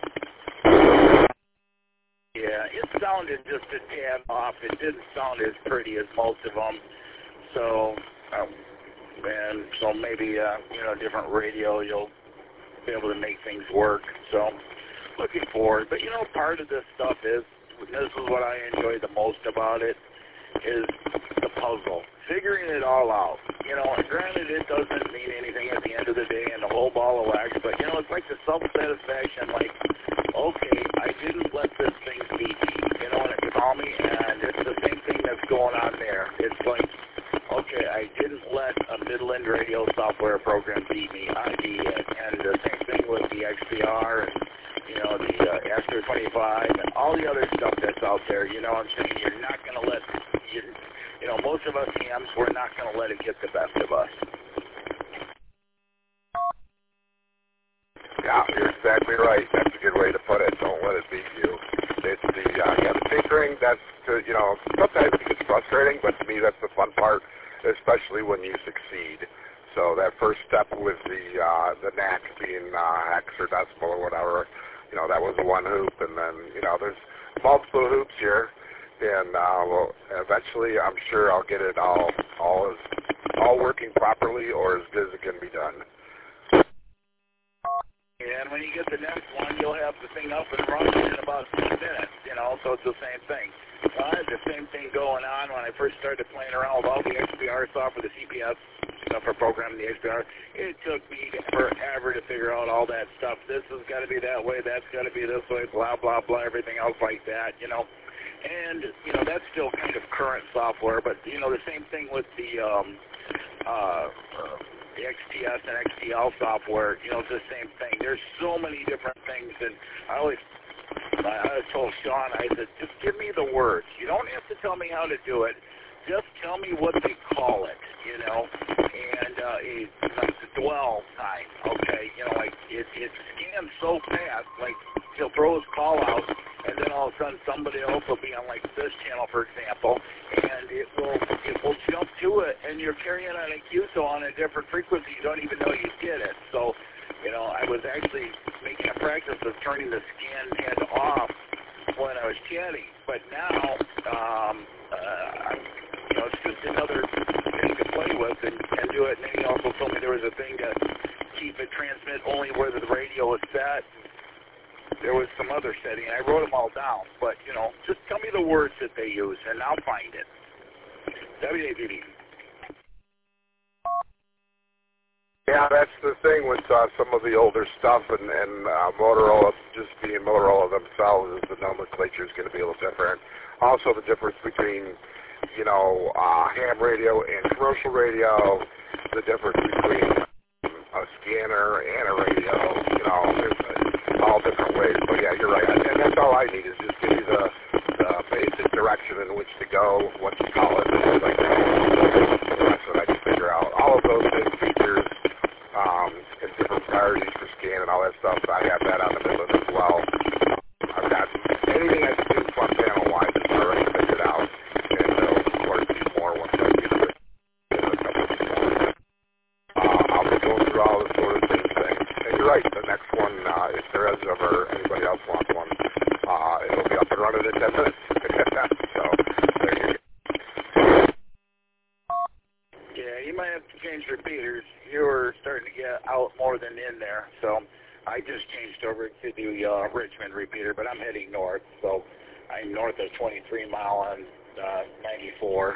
Yeah, it sounded just a tad off. It didn't sound as pretty as most of them. So, um, and so maybe, uh, you know, different radio, you'll be able to make things work. So, looking forward. But, you know, part of this stuff is, this is what I enjoy the most about it, is the puzzle. Figuring it all out. You know, granted, it doesn't mean anything at the end of the day and a whole ball of wax, but, you know, it's like the self-satisfaction, like, okay, I didn't let this thing beat me, you know, and it called me, and it's the same thing that's going on there. It's like, okay, I didn't let a Midland radio software program beat me. I beat it. And the same thing with the X P R and, you know, the uh, Astro twenty-five and all the other stuff that's out there. You know what I'm saying? You're not going to let, you, you know, most of us hams, we're not going to let it get the best of us. Yeah, you're exactly right. That's a good way to put it. Don't let it beat you. It's the, uh, yeah, the tinkering, that's, uh, you know, sometimes it gets frustrating, but to me that's the fun part, especially when you succeed. So that first step with the uh, the N A C being uh, hexadecimal or whatever, you know, that was one hoop, and then, you know, there's multiple hoops here, and uh, well, eventually I'm sure I'll get it all all as all working properly or as good as it can be done. And when you get the next one, you'll have the thing up and running in about two minutes, you know, so it's the same thing. So I had the same thing going on when I first started playing around with all the X P R software, the C P S stuff for programming the X P R. It took me forever to figure out all that stuff. This has got to be that way, that's got to be this way, blah, blah, blah, everything else like that, you know. And, you know, that's still kind of current software, but, you know, the same thing with the, um, uh, uh the X T S and X T L software, you know, it's the same thing. There's so many different things, and I always, I always told Sean, I said, just give me the words. You don't have to tell me how to do it. Just tell me what they call it, you know, and uh, it, like the dwell time, okay, you know, like it, it scans so fast, like he'll throw his call out, and then all of a sudden somebody else will be on like this channel, for example, and it will it will jump to it, and you're carrying on a Q S O on a different frequency. You don't even know you did it. So, you know, I was actually making a practice of turning the scan head off when I was chatting, but now, um, uh, I'm, you know, it's just another thing to play with and, and do it. And then he also told me there was a thing to keep it transmit only where the radio is set. There was some other setting. I wrote them all down, but, you know, just tell me the words that they use, and I'll find it. W A V D. Yeah, that's the thing with uh, some of the older stuff, and, and uh, Motorola, just being Motorola themselves, is the nomenclature is going to be a little different. Also, the difference between, you know, uh, ham radio and commercial radio, the difference between a scanner and a radio, you know, there's uh, all different ways. But yeah, you're right. And that's all I need is just give you the, the basic direction in which to go, what to call it, and things like that. That's what I can figure out. All of those big features um, and different priorities for scan and all that stuff, I have that on the middle as well. I've got anything I can do front panel-wise is already figured out. And there'll, of course, be more once I get it. Uh, I'll be going through all this sort of same thing. And you're right, the next one, uh, if there is ever anybody else wants one, uh, it'll be up and running in ten minutes. So, there you go. Yeah, you might have to change repeaters. You were starting to get out more than in there, so I just changed over to the uh, Richmond repeater, but I'm heading north, so I'm north of twenty-three mile on uh, ninety-four.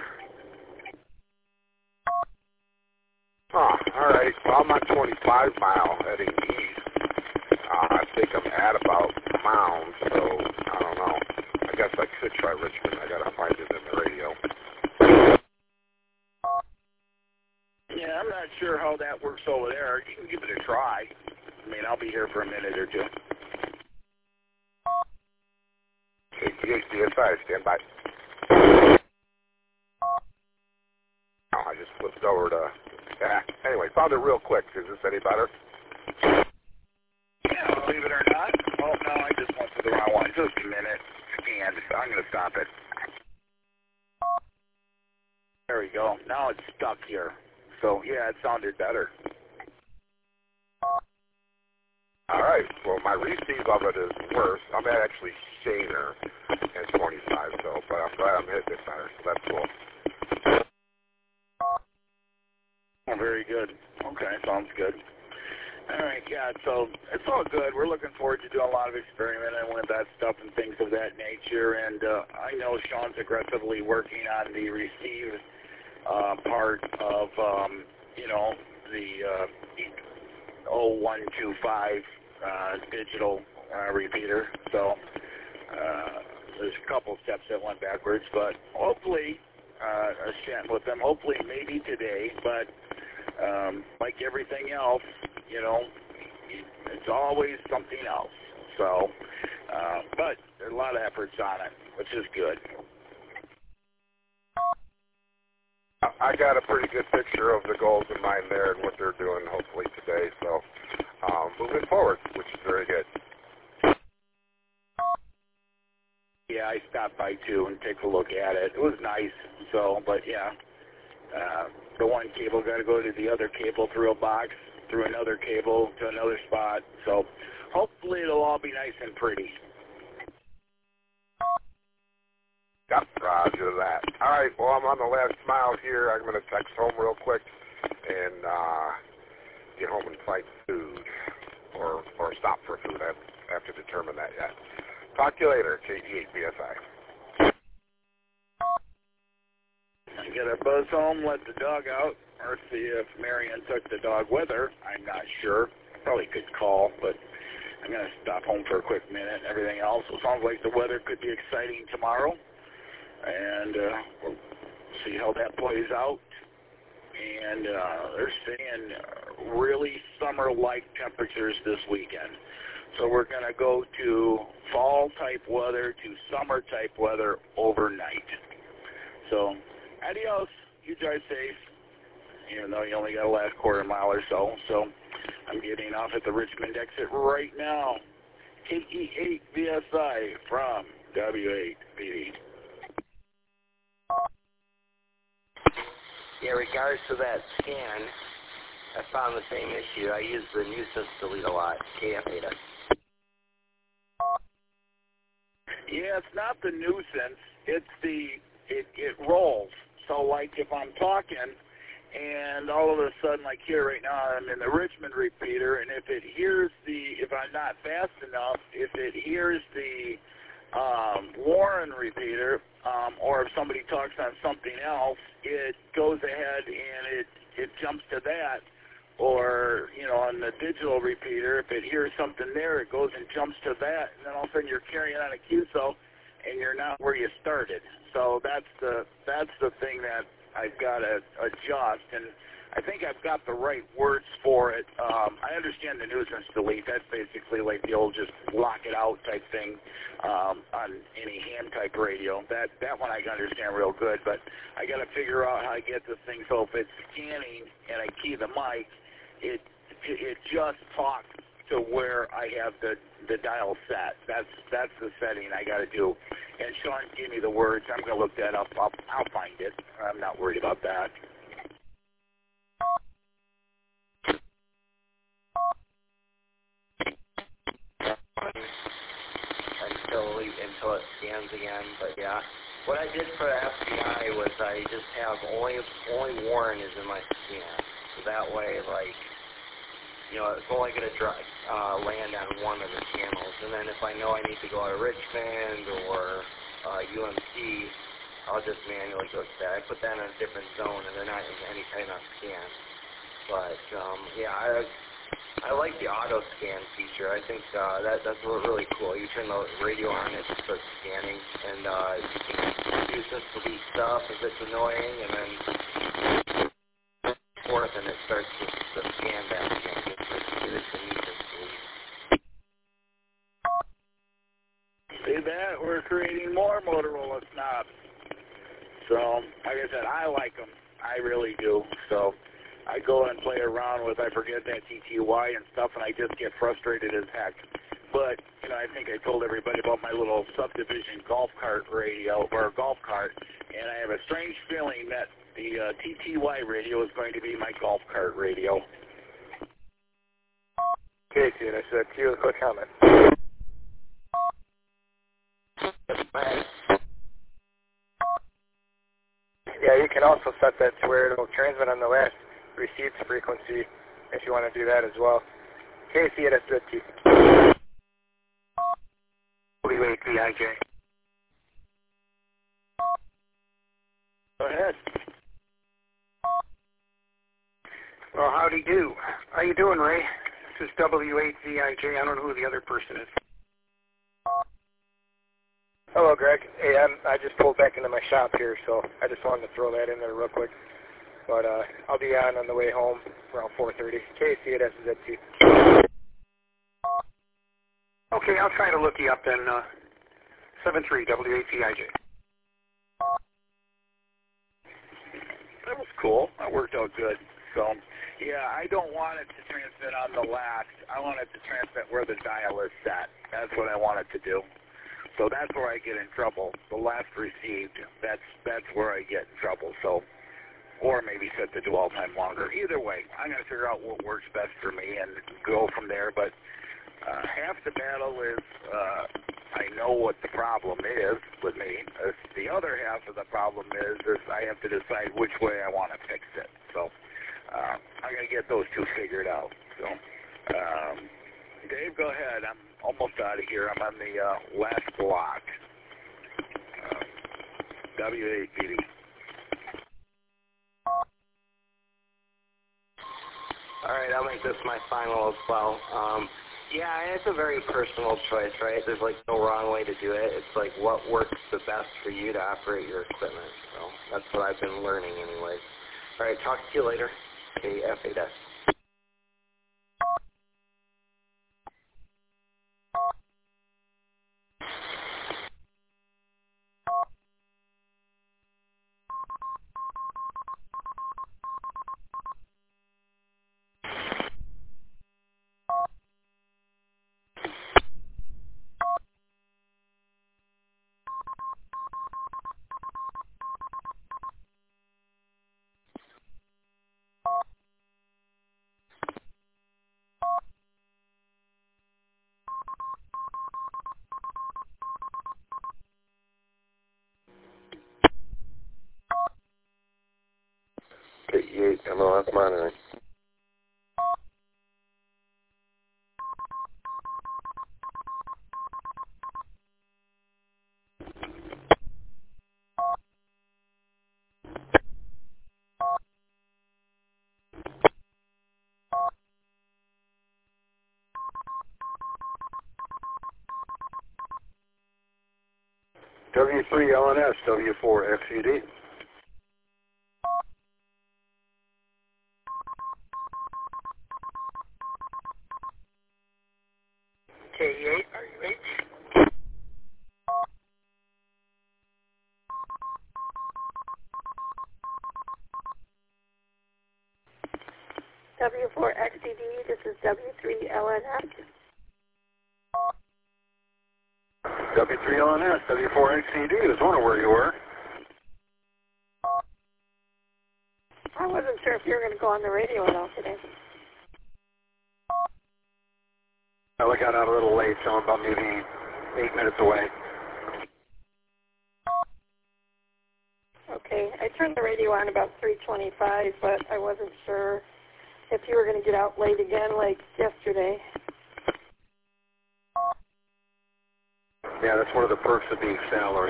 Huh, all right. Well, I'm on twenty-five mile heading east. Uh, I think I'm at about Mound, so I don't know. I guess I could try Richmond. I got to find it in the radio. Yeah, I'm not sure how that works over there. You can give it a try. I mean, I'll be here for a minute or two. K T H D S I, stand by. Oh, I just flipped over to... Yeah. Anyway, found it real quick. Is this any better? Yeah, believe it or not. Oh, no, I just went to the wrong one. Just a minute. Scanned. I'm going to stop it. There we go. Now it's stuck here. So, yeah, it sounded better. All right. Well, my receive of it is worse. I'm actually Shaner at twenty-five, so, but I'm glad I'm hitting it better, so that's cool. Oh, very good. Okay, sounds good. All right, yeah, so it's all good. We're looking forward to doing a lot of experimenting with that stuff and things of that nature, and uh, I know Sean's aggressively working on the receive uh, part of, um, you know, the uh, oh one two five uh, digital uh, repeater, so uh, there's a couple steps that went backwards, but hopefully, uh, I was chatting with them, hopefully maybe today, but Um, like everything else, you know, it's always something else. So, uh, but there's a lot of efforts on it, which is good. I got a pretty good picture of the goals in mind there and what they're doing hopefully today. So um, moving forward, which is very good. Yeah, I stopped by too and take a look at it. It was nice. So, but yeah, uh, the one cable got to go to the other cable through a box, through another cable to another spot. So hopefully it'll all be nice and pretty. Yep, roger that. All right, well, I'm on the last mile here. I'm going to text home real quick and uh, get home and find food or or stop for food. I have to determine that yet. Talk to you later, K T eight B S I. I get a buzz home, let the dog out, or see if Marion took the dog with her. I'm not sure. I probably could call, but I'm going to stop home for a quick minute. Everything else, it sounds like the weather could be exciting tomorrow. And uh, we'll see how that plays out. And uh, they're saying really summer-like temperatures this weekend. So we're going to go to fall-type weather to summer-type weather overnight. So adios. You drive safe, even though you only got a last quarter mile or so. So I'm getting off at the Richmond exit right now. K E eight B S I from W eight B D. Yeah, regards to that scan, I found the same issue. I use the nuisance delete a lot, K F eight S. Yeah, it's not the nuisance. It's the, it, it rolls. So, like, if I'm talking, and all of a sudden, like here right now, I'm in the Richmond repeater, and if it hears the, if I'm not fast enough, if it hears the um, Warren repeater, um, or if somebody talks on something else, it goes ahead and it, it jumps to that. Or, you know, on the digital repeater, if it hears something there, it goes and jumps to that, and then all of a sudden you're carrying on a Q S O, and you're not where you started. So that's the that's the thing that I've got to adjust, and I think I've got the right words for it. Um, I understand the nuisance delete. That's basically like the old just lock it out type thing um, on any ham type radio. That that one I can understand real good, but I got to figure out how to get this thing so if it's scanning and I key the mic, it it just talks to where I have the the dial set. That's that's the setting I got to do. And Sean gave me the words. I'm going to look that up. I'll, I'll find it. I'm not worried about that. Until until it scans again, but yeah. What I did for the F B I was I just have only only Warren is in my scan. So that way, like, you know, it's only going to uh, land on one of the channels. And then if I know I need to go out of Richmond or uh, U M C, I'll just manually go to that. I put that in a different zone, and they're not in any kind of scan. But, um, yeah, I I like the auto scan feature. I think uh, that that's really cool. You turn the radio on, it starts scanning, and uh, you can use this to delete stuff if it's annoying, and then forth, and it starts to, to scan back again. It's, it's, it's a nuisance delete. See that? We're creating more Motorola snobs. So, like I said, I like them. I really do. So I go and play around with, I forget that T T Y and stuff, and I just get frustrated as heck. But, you know, I think I told everybody about my little subdivision golf cart radio, or golf cart, and I have a strange feeling that the uh, T T Y radio is going to be my golf cart radio. Casey, and I said, cue the quick comment. Yeah, you can also set that to where it'll transmit on the last received frequency if you want to do that as well. Casey, that's good too. W eight V I J. Go ahead. Well, howdy do. How you doing, Ray? This is W eight V I J. I don't know who the other person is. Hello, Greg. Hey, I'm, I just pulled back into my shop here, so I just wanted to throw that in there real quick. But uh, I'll be on on the way home around four thirty. K C at S Z T. Okay, I'll try to look you up then. Uh, seven three W eight V I J. That was cool. That worked out good. So, yeah, I don't want it to transmit on the last. I want it to transmit where the dial is set. That's what I want it to do. So that's where I get in trouble. The last received, that's that's where I get in trouble. So, or maybe set the dwell time longer. Either way, I'm going to figure out what works best for me and go from there. But uh, half the battle is uh, I know what the problem is with me. Uh, the other half of the problem is, is I have to decide which way I want to fix it. So uh, I'm going to get those two figured out. So, um, Dave, go ahead. I'm almost out of here. I'm on the uh, last block. Uh, W eight V D. All right, I'll make this my final as well. Um, yeah, it's a very personal choice, right? There's like no wrong way to do it. It's like what works the best for you to operate your equipment. So that's what I've been learning anyways. All right, talk to you later. K F eight S. K E eight M L F monitoring. W three L N S, W four X E D. K E eight, are you H? W four X E D, this is W three L N S. W three L N S, W four X E D. I was wondering where you were. I wasn't sure if you were going to go on the radio at all today. I got out a little late, so I'm about maybe eight minutes away. Okay, I turned the radio on about three twenty-five, but I wasn't sure if you were going to get out late again like yesterday. Yeah, that's one of the perks of being salary.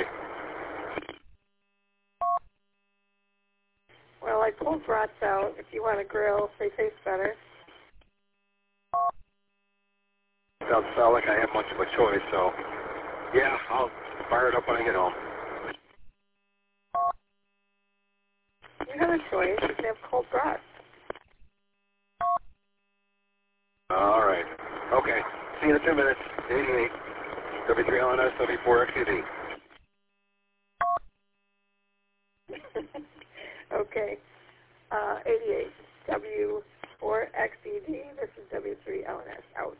Well, I pulled brats out. If you want to grill, they taste better. Doesn't sound like I have much of a choice, so yeah, I'll fire it up when I get home. You have a choice. You can have cold brats. All right. Okay. See you in two minutes. eighty-eight. W three L N S, W four X E D. Okay. Uh, eighty-eight. W four X E D. This is W three L N S. Out.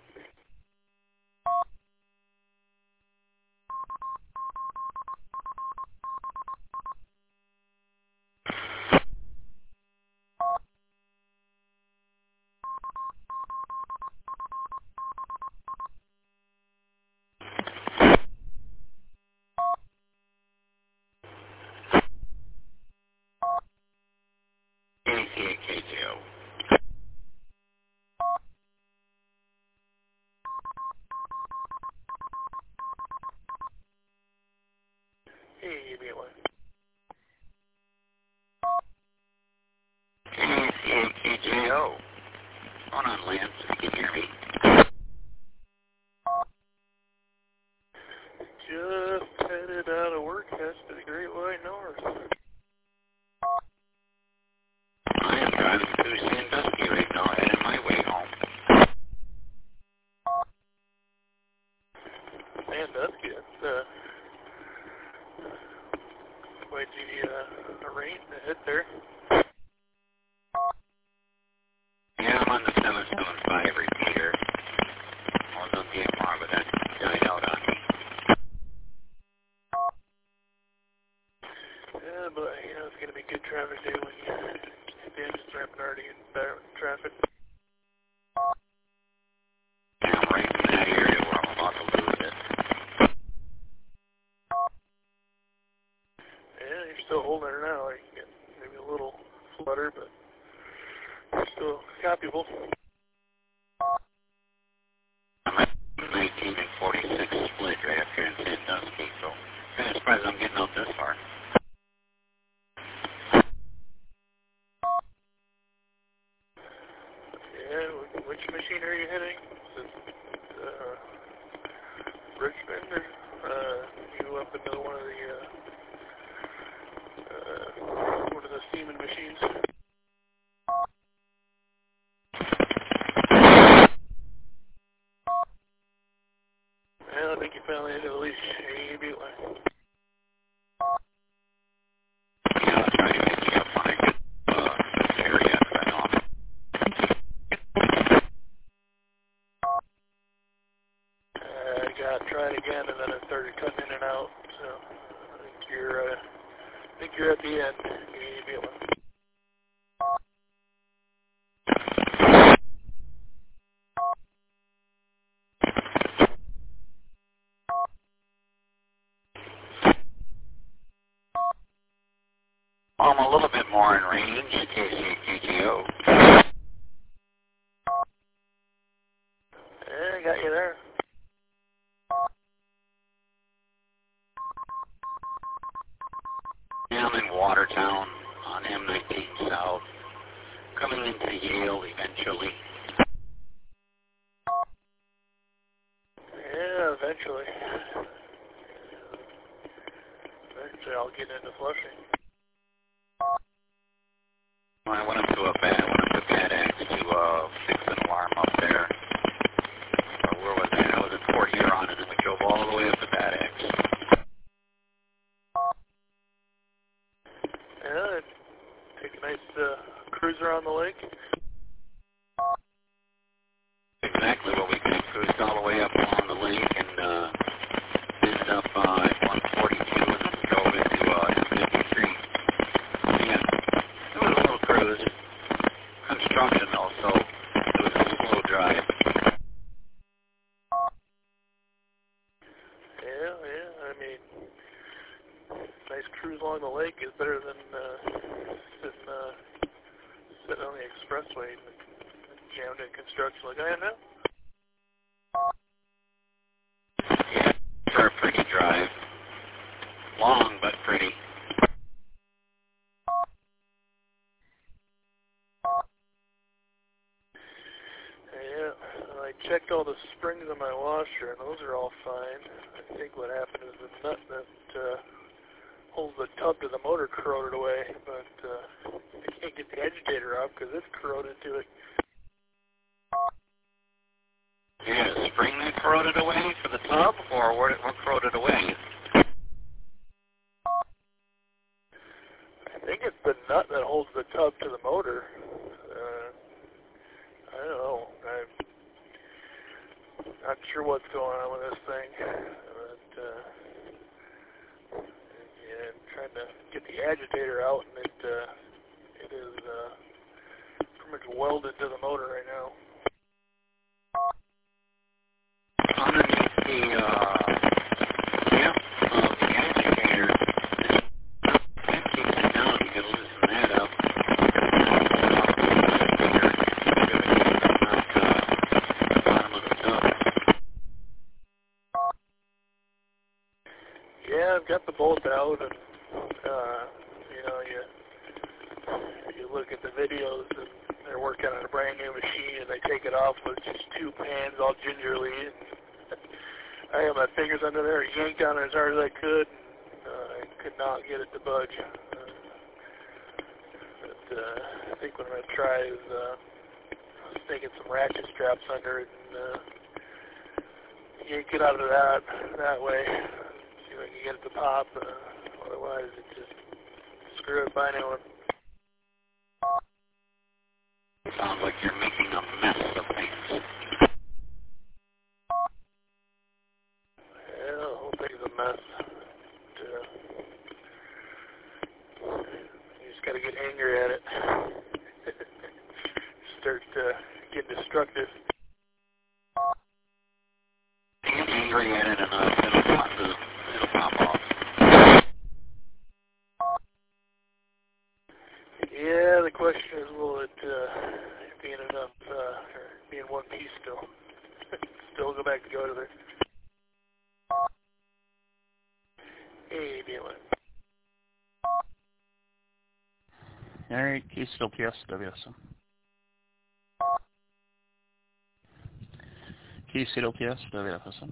Hey, you be one. K C A K J O. Hold on, Lance, if you can hear me. Just headed out of work, headed to the Great White North. I am driving through Sandusky right now, heading my way home. Sandusky. That's uh, quite the uh, a rain to hit there. Yeah, I'm on the seven seven five repeater. I was on the M R, but that died out on me. Yeah, but you know, it's going to be good traffic day when you get the engines ramping already in better traffic. Yeah, I'm right in that area where I'm about to lose it. Yeah, you're still holding it now. You can get maybe a little flutter, but you're still copyable. I'm at nineteen and forty-six split right up here in Sandusky, so kind of surprised I'm getting out this far. Yeah, which machine are you hitting? Is it uh, Richmond or uh, you up into one of the uh, uh, one of the Siemens machines? Yeah, I think you finally hit the leash. You beat one. Yeah, I'll try to make you up when I get uh, this area right off. Uh, I got tried again, and then it started cutting in and out. So I think you're, uh, I think you're at the end. You beat one. Well, I'm a little bit more in range, K C G G O. Yeah, I got you there. Yeah, I'm in Watertown on M nineteen South, coming into Yale eventually. Yeah, eventually. Eventually I'll get into Flushing. Well, I went up to a bad, I went up to Bad Axe to uh, fix an alarm up there. Uh, where was that? I was at Fort Huron, and then we drove all the way up to Bad Axe. Yeah, take a nice uh, cruise around the lake. Exactly what we did. Cruised all the way up along the lake and uh, ended up uh, at one forty-two and then drove into uh, M fifty-three. Yeah, it was a little cruise. Construction though, so it was a slow drive. Yeah, yeah, I mean, nice cruise along the lake is better than uh, sitting, uh, sitting on the expressway and jammed in construction like I am now. Yeah, for a pretty drive. Long, but pretty. Yeah, I checked all the springs on my washer, and those are all fine. I think what happened is the nut that uh, holds the tub to the motor corroded away, but uh, I can't get the agitator off because it's corroded to it. Yeah, the spring that corroded away for the tub, or what, what corroded away? I think it's the nut that holds the tub to the motor. Uh, I don't know. I'm not sure what's going on with this thing, but uh, yeah, I'm trying to get the agitator out, and it uh, it is uh, pretty much welded to the motor right now. Underneath the uh, depth of the agitator, that keeps it down. You can loosen that up. Yeah, I've got the bolt out, and uh, you know, you you look at the videos, and they're working on a brand new machine, and they take it off with just two pans, all gingerly. And I had my fingers under there, yanked on it as hard as I could, and uh, I could not get it to budge. Uh, but uh, I think what I'm gonna try is uh, sticking some ratchet straps under it, and uh, you get out of that that way. See if I can get it to pop. Uh, otherwise, it just screw it, buy new one. Sounds like you're making a mess of things. Yeah, the whole thing's a mess. But, uh, you just got to get angry at it. Start uh, getting destructive. Get angry at it enough, it'll pop, it'll pop off. Yeah, the question is, will it uh, be in enough, uh, or be in one piece still? Still go back together. Hey, B L M. All right, K still P S, W S M. K still P S, W S M.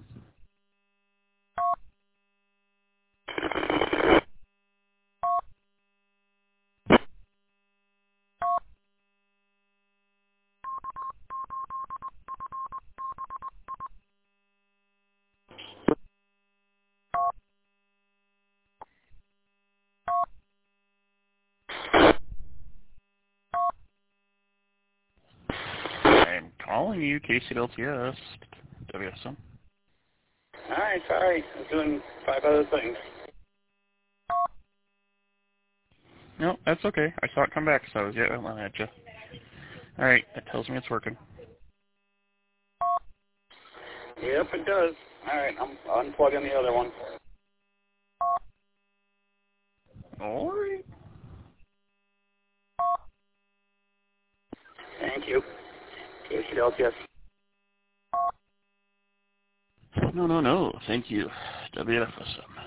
I'm calling you, K C L T S, W S M. Alright, sorry. I was doing five other things. No, that's okay. I saw it come back, so I was yelling at you. Alright, that tells me it's working. Yep, it does. Alright, I'm unplugging the other one. Alright. Thank you. K C L T S. No, no, no. Thank you, W F S M.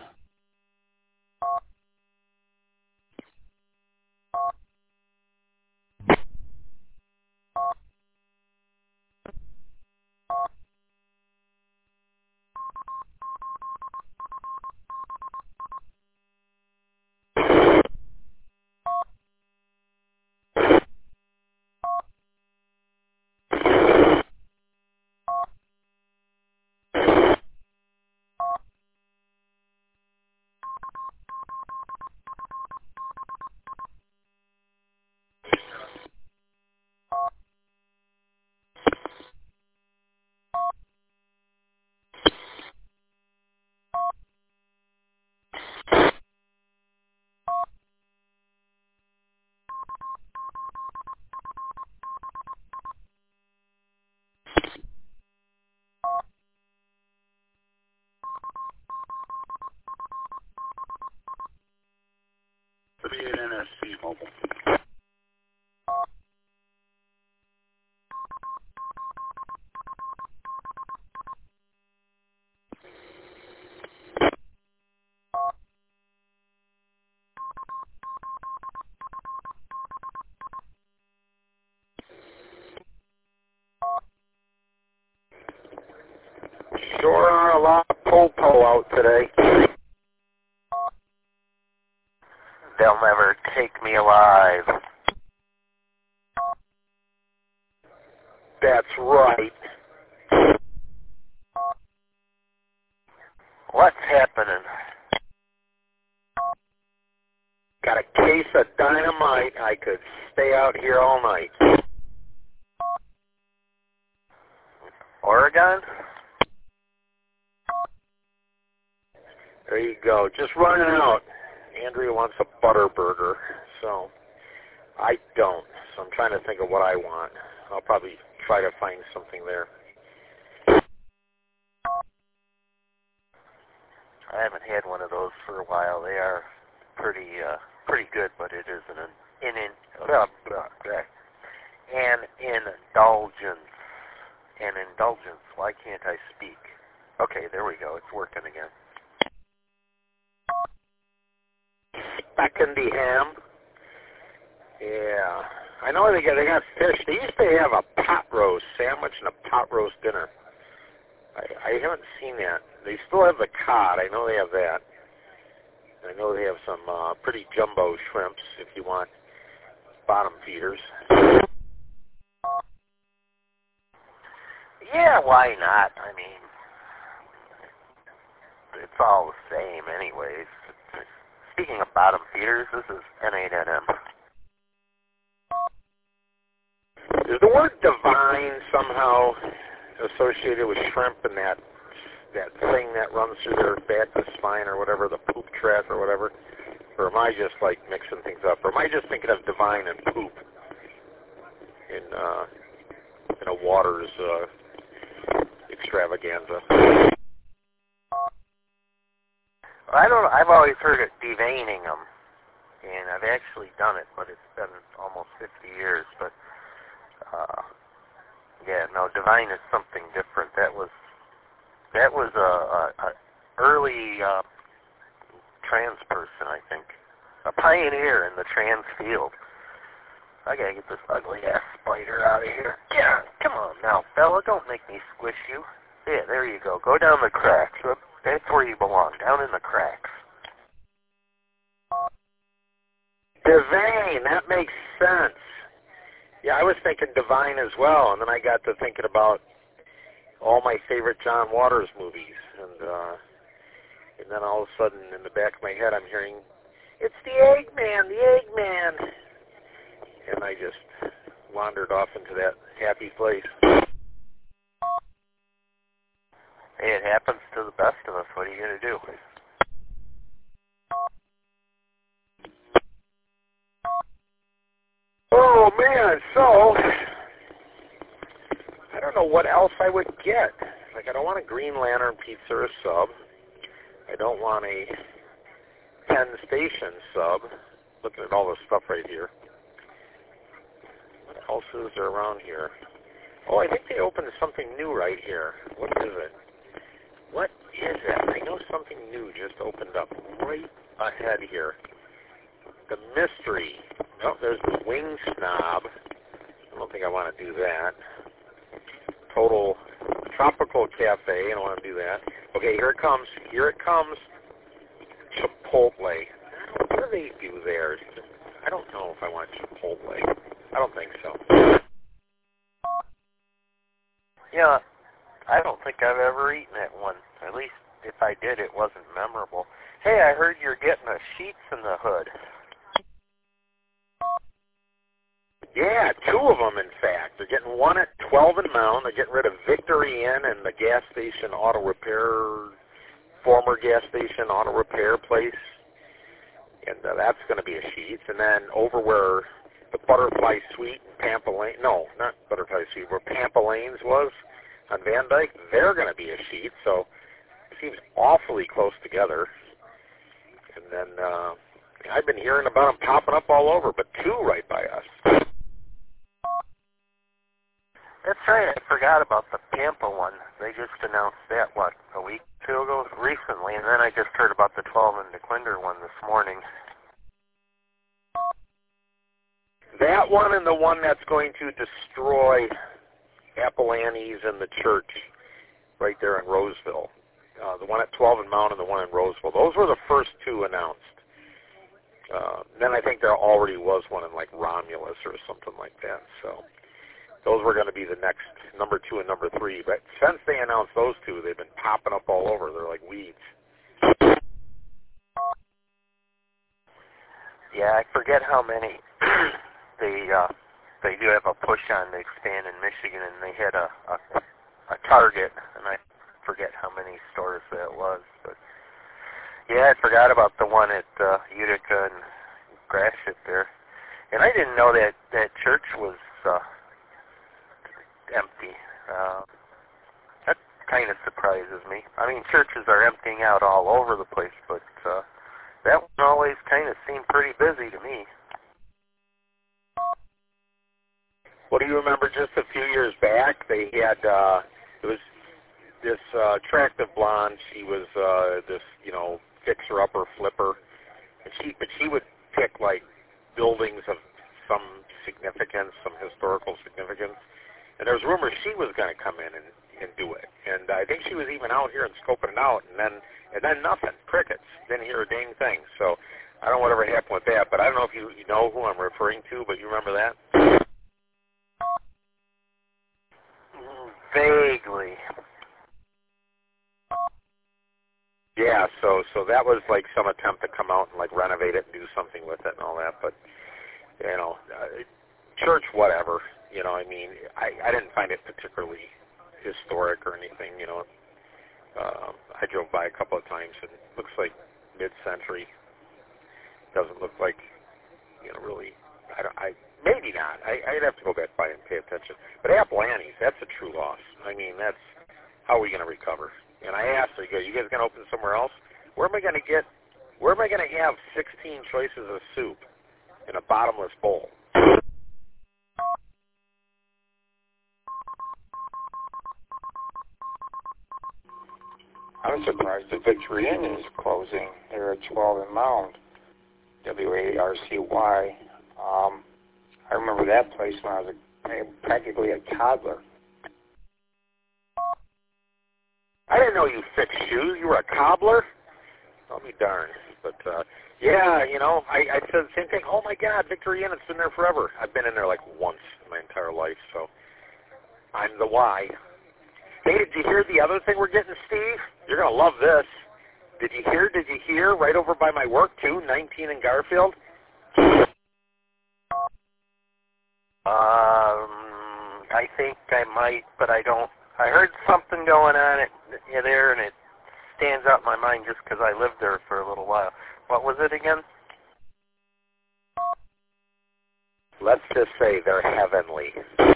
thirty-eight N S C mobile. Sure are a lot of po-po out today. They'll never take me alive. That's right. What's happening? Got a case of dynamite. I could stay out here all night. Oregon? There you go. Just running out. Andrea wants a butter burger, so I don't. So I'm trying to think of what I want. I'll probably try to find something there. I haven't had one of those for a while. They are pretty, uh, pretty good, but it is an in, in, uh, an indulgence. An indulgence. Why can't I speak? Okay, there we go. It's working again. Speckendy ham. Yeah. I know they got, they got fish. They used to have a pot roast sandwich and a pot roast dinner. I, I haven't seen that. They still have the cod. I know they have that. I know they have some uh, pretty jumbo shrimps if you want bottom feeders. Yeah, why not? I mean, all the same anyways. Speaking of bottom feeders, this is N eight N M. Is the word divine somehow associated with shrimp and that that thing that runs through their back, the spine or whatever, the poop track or whatever? Or am I just like mixing things up? Or am I just thinking of divine and poop in uh, in a Waters uh, extravaganza? I don't know. I've always heard it deveining them, and I've actually done it, but it's been almost fifty years. But uh, yeah, no, divine is something different. That was that was a, a, a early uh, trans person, I think, a pioneer in the trans field. I gotta get this ugly ass spider out of here. Yeah, come on now, fella, don't make me squish you. Yeah, there you go. Go down the cracks. That's where you belong, down in the cracks. Divine, that makes sense. Yeah, I was thinking divine as well, and then I got to thinking about all my favorite John Waters movies, and uh, and then all of a sudden, in the back of my head, I'm hearing, "It's the Eggman, the Eggman," and I just wandered off into that happy place. Hey, it happens to the best of us. What are you going to do? Oh, man, so I don't know what else I would get. Like, I don't want a Green Lantern pizza or a sub. I don't want a Penn Station sub. Looking at all this stuff right here. What else is there around here? Oh, I think they opened something new right here. What is it? What is it? I know something new just opened up right ahead here. The mystery. Oh, there's the Wing Snob. I don't think I want to do that. Total Tropical Cafe. I don't want to do that. Okay, here it comes. Here it comes. Chipotle. What do they do there? I don't know if I want Chipotle. I don't think so. Yeah, I don't think I've ever eaten at one. At least if I did, it wasn't memorable. Hey, I heard you're getting a sheets in the hood. Yeah, two of them, in fact. They're getting one at twelve and Mound. They're getting rid of Victory Inn and the gas station auto repair, former gas station auto repair place. And uh, that's going to be a Sheetz. And then over where the Butterfly Suite in Pampa Lane, no, not Butterfly Suite, where Pampa Lanes was on Van Dyke, they're going to be a Sheetz. So it seems awfully close together. And then uh, I've been hearing about them popping up all over, but two right by us. That's right. I forgot about the Pampa one. They just announced that, what, a week or two ago? Recently. And then I just heard about the twelve and DeQuinder one this morning. That one and the one that's going to destroy Apple Annie's and the church right there in Roseville. Uh, the one at twelve and Mound and the one in Roseville. Those were the first two announced. Uh, then I think there already was one in like Romulus or something like that. So those were going to be the next number two and number three. But since they announced those two, they've been popping up all over. They're like weeds. Yeah, I forget how many they uh, they do have a push on to expand in Michigan, and they had a, a a Target, and I forget how many stores that was. But yeah, I forgot about the one at uh, Utica and Gratiot there. And I didn't know that that church was uh, empty. Uh, that kind of surprises me. I mean, churches are emptying out all over the place, but uh, that one always kind of seemed pretty busy to me. What do you remember just a few years back? They had, uh, it was this uh, attractive blonde. She was uh, this, you know, fixer-upper flipper. And she, but she would pick, like, buildings of some significance, some historical significance. And there was rumors she was going to come in and, and do it. And I think she was even out here and scoping it out. And then and then nothing. Crickets. Didn't hear a dang thing. So I don't know whatever happened with that. But I don't know if you, you know who I'm referring to, but you remember that? Vaguely. Yeah, so so that was like some attempt to come out and like renovate it and do something with it and all that. But you know, uh, church, whatever. You know, I mean, I I didn't find it particularly historic or anything. You know, uh, I drove by a couple of times and it looks like mid-century. Doesn't look like, you know, really. I don't. I maybe not. I I'd have to go back by and pay attention. But Aplanese, that's a true loss. I mean, that's how are we going to recover? And I asked her, you go, you guys going to open somewhere else? Where am I going to get, where am I going to have sixteen choices of soup in a bottomless bowl? I'm surprised the Victory Inn is closing. They're at twelve and Mound, W A R C Y. Um, I remember that place when I was a, practically a toddler. I didn't know you fixed shoes. You were a cobbler? I'll be darned. But, uh, yeah, you know, I, I said the same thing. Oh, my God, Victory Inn, it's been there forever. I've been in there like once in my entire life, so I'm the why. Hey, did you hear the other thing we're getting, Steve? You're going to love this. Did you hear, did you hear, right over by my work, too, nineteen in Garfield? Um, I think I might, but I don't. I heard something going on at, yeah, there, and it stands out in my mind just because I lived there for a little while. What was it again? Let's just say they're heavenly.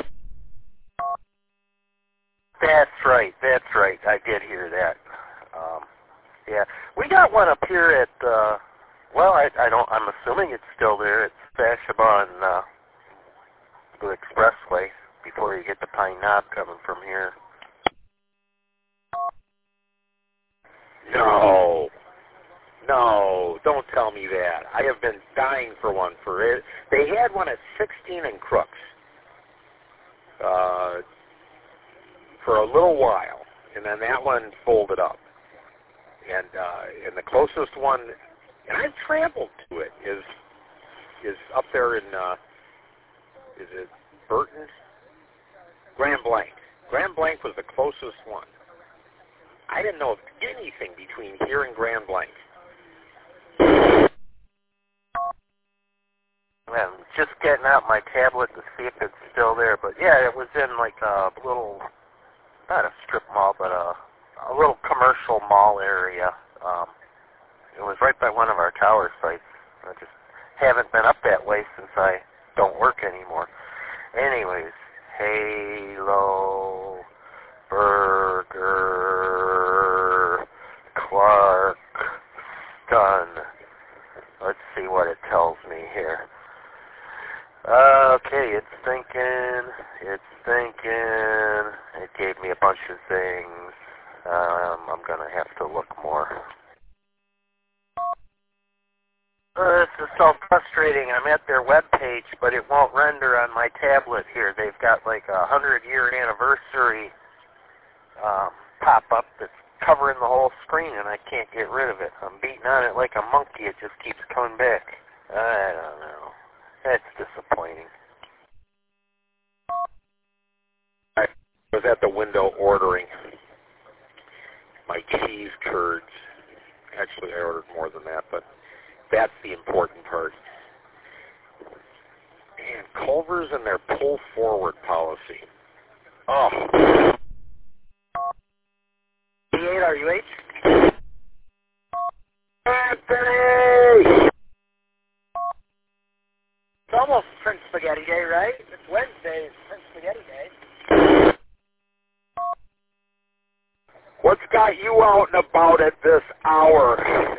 That's right. That's right. I did hear that. Um, yeah, we got one up here at. Uh, well, I, I don't. I'm assuming it's still there. It's Fashaba and uh, the Expressway before you get to Pine Knob coming from here. No. No, don't tell me that. I have been dying for one for it. They had one at sixteen in Crooks uh, for a little while, and then that one folded up. And uh, and the closest one, and I've traveled to it, is is up there in, uh, is it Burton? Grand Blanc. Grand Blanc was the closest one. I didn't know of anything between here and Grand Blanc. I'm just getting out my tablet to see if it's still there. But yeah, it was in like a little, not a strip mall, but a, a little commercial mall area. Um, it was right by one of our tower sites. I just haven't been up that way since I don't work anymore. Anyways, Halo Burger Clark Stun. Let's see what it tells me here. Okay, it's thinking, it's thinking, it gave me a bunch of things. Um, I'm going to have to look more. Uh, this is so frustrating. I'm at their webpage, but it won't render on my tablet here. They've got like a hundred-year anniversary um, pop-up that's covering the whole screen, and I can't get rid of it. I'm beating on it like a monkey. It just keeps coming back. I don't know. That's disappointing. I was at the window ordering my cheese curds. Actually, I ordered more than that, but that's the important part. Man, Culver's and their pull-forward policy. Oh. B eight R U H? Anthony! It's almost Prince Spaghetti Day, right? It's Wednesday. It's Prince Spaghetti Day. What's got you out and about at this hour?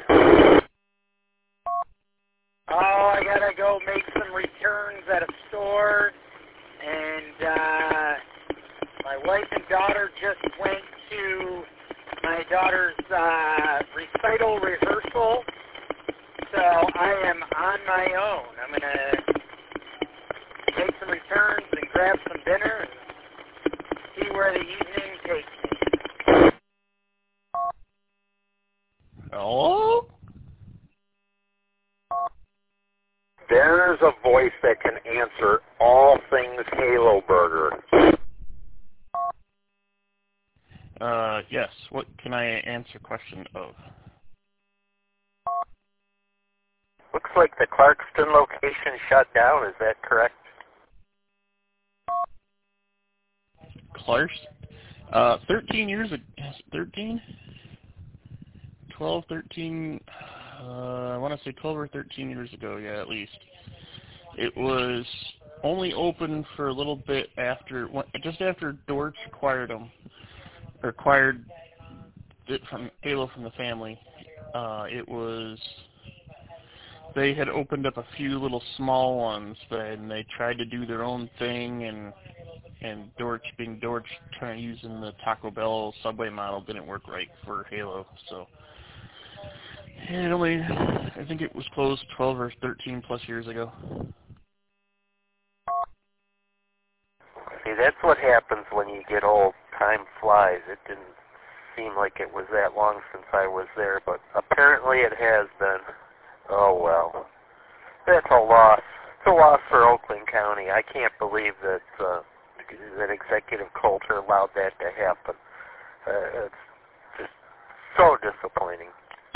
Oh, I gotta go make some returns at a store, and uh, my wife and daughter just went to my daughter's uh, recital rehearsal, so I am on my own. I'm gonna make some returns and grab some dinner and see where the evening takes me. Hello? There's a voice that can answer all things Halo Burger. Uh, yes. What can I answer question of? like the Clarkston location shut down. Is that correct? Clarkston? Uh, thirteen years ago. thirteen? twelve, thirteen, uh, I want to say twelve or thirteen years ago, yeah, at least. It was only open for a little bit after, just after Dortch acquired them, or acquired it from Halo from the family. Uh, it was, they had opened up a few little small ones, and they tried to do their own thing, and and Dortch, being Dortch, trying to using the Taco Bell Subway model didn't work right for Halo, so it only, I think it was closed twelve or thirteen plus years ago. See, that's what happens when you get old. Time flies. It didn't seem like it was that long since I was there, but apparently it has been. Oh, well. That's a loss. It's a loss for Oakland County. I can't believe that uh, that executive culture allowed that to happen. Uh, it's just so disappointing.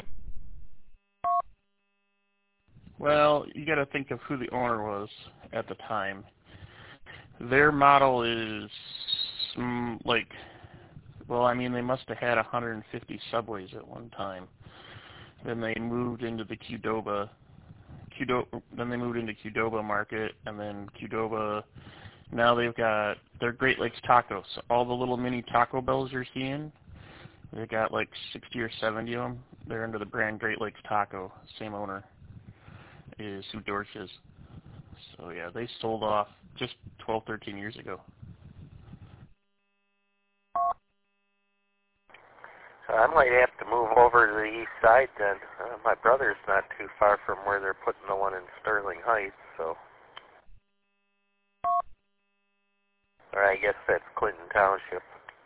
Well, you got to think of who the owner was at the time. Their model is mm, like, well, I mean, they must have had one hundred fifty subways at one time. Then they moved into the Qdoba, Qdoba, then they moved into Qdoba Market, and then Qdoba, now they've got their Great Lakes Tacos. All the little mini Taco Bells you're seeing, they got like sixty or seventy of them. They're under the brand Great Lakes Taco. Same owner is who Dortch is. So yeah, they sold off just twelve, thirteen years ago. So I might have to move over to the east side then. Uh, my brother's not too far from where they're putting the one in Sterling Heights, so. Or I guess that's Clinton Township.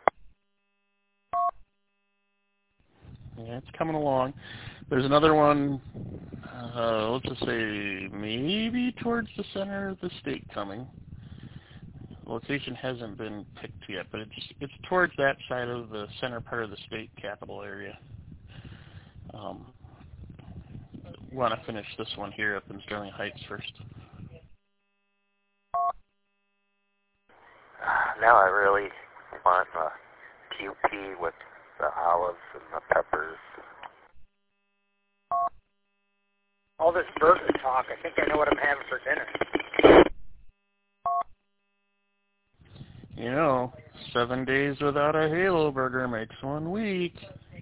Yeah, it's coming along. There's another one, uh, let's just say maybe towards the center of the state coming. The location hasn't been picked yet, but it's it's towards that side of the center part of the state capital area. Um, want to finish this one here up in Sterling Heights first. Now I really want a Q P with the olives and the peppers. All this burger talk, I think I know what I'm having for dinner. You know, seven days without a Halo burger makes one week.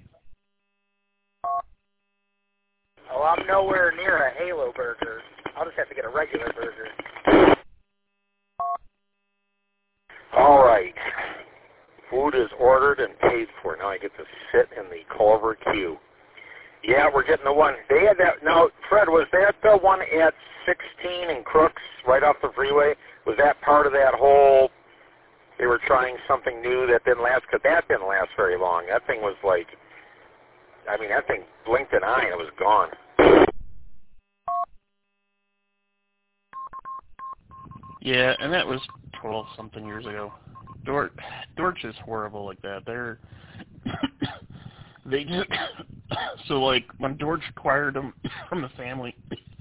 Oh, I'm nowhere near a Halo burger. I'll just have to get a regular burger. All right. Food is ordered and paid for. Now I get to sit in the Culver queue. Yeah, we're getting the one. They had that. Now, Fred, was that the one at sixteen in Crooks, right off the freeway? Was that part of that whole, they were trying something new that didn't last? Because that didn't last very long. That thing was like, I mean, that thing blinked an eye and it was gone. Yeah, and that was twelve something years ago. Dortch, Dortch is horrible like that. They're they just so like when Dortch acquired them from the family,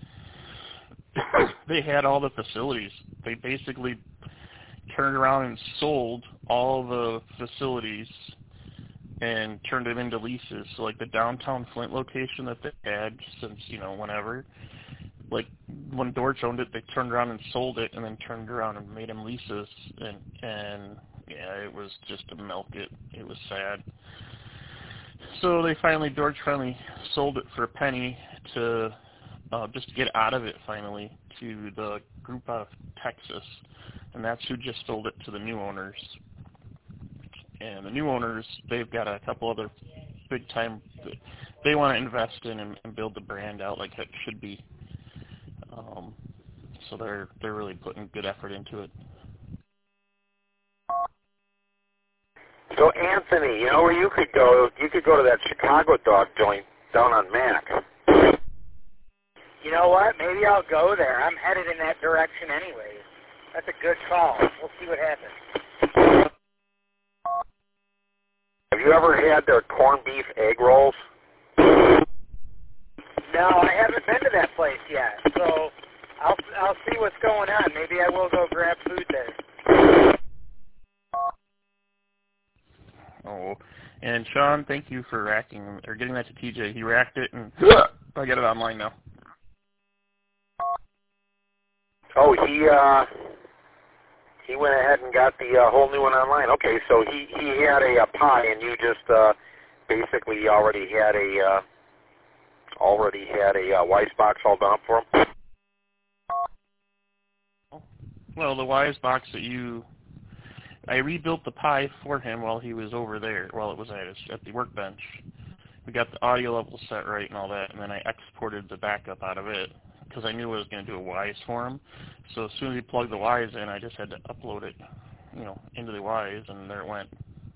they had all the facilities. They basically turned around and sold all the facilities and turned them into leases. So like the downtown Flint location that they had since, you know, whenever, like when Dortch owned it, they turned around and sold it and then turned around and made them leases. And, and yeah, it was just to milk it. It was sad. So they finally, Dortch finally sold it for a penny to uh, just to get out of it finally to the group out of Texas. And that's who just sold it to the new owners. And the new owners, they've got a couple other big time, they want to invest in and, and build the brand out like it should be. Um, so they're they're really putting good effort into it. So Anthony, you know where you could go? You could go to that Chicago dog joint down on Mac. You know what? Maybe I'll go there. I'm headed in that direction anyways. That's a good call. We'll see what happens. Have you ever had their corned beef egg rolls? No, No, I haven't been to that place yet, so I'll I'll see what's going on. Maybe I will go grab food there. Oh, and Sean, thank you for racking or getting that to T J. He racked it, and I get it online now. Oh, he uh, he went ahead and got the uh, whole new one online. Okay, so he he had a, a Pi, and you just uh, basically already had a uh, already had a uh, Wisebox all done up for him. Well, the Wisebox that you, I rebuilt the Pi for him while he was over there, while it was at his, at the workbench. We got the audio level set right and all that, and then I exported the backup out of it because I knew I was going to do a Wise for him. So as soon as he plugged the Wise in, I just had to upload it, you know, into the Wise, and there it went.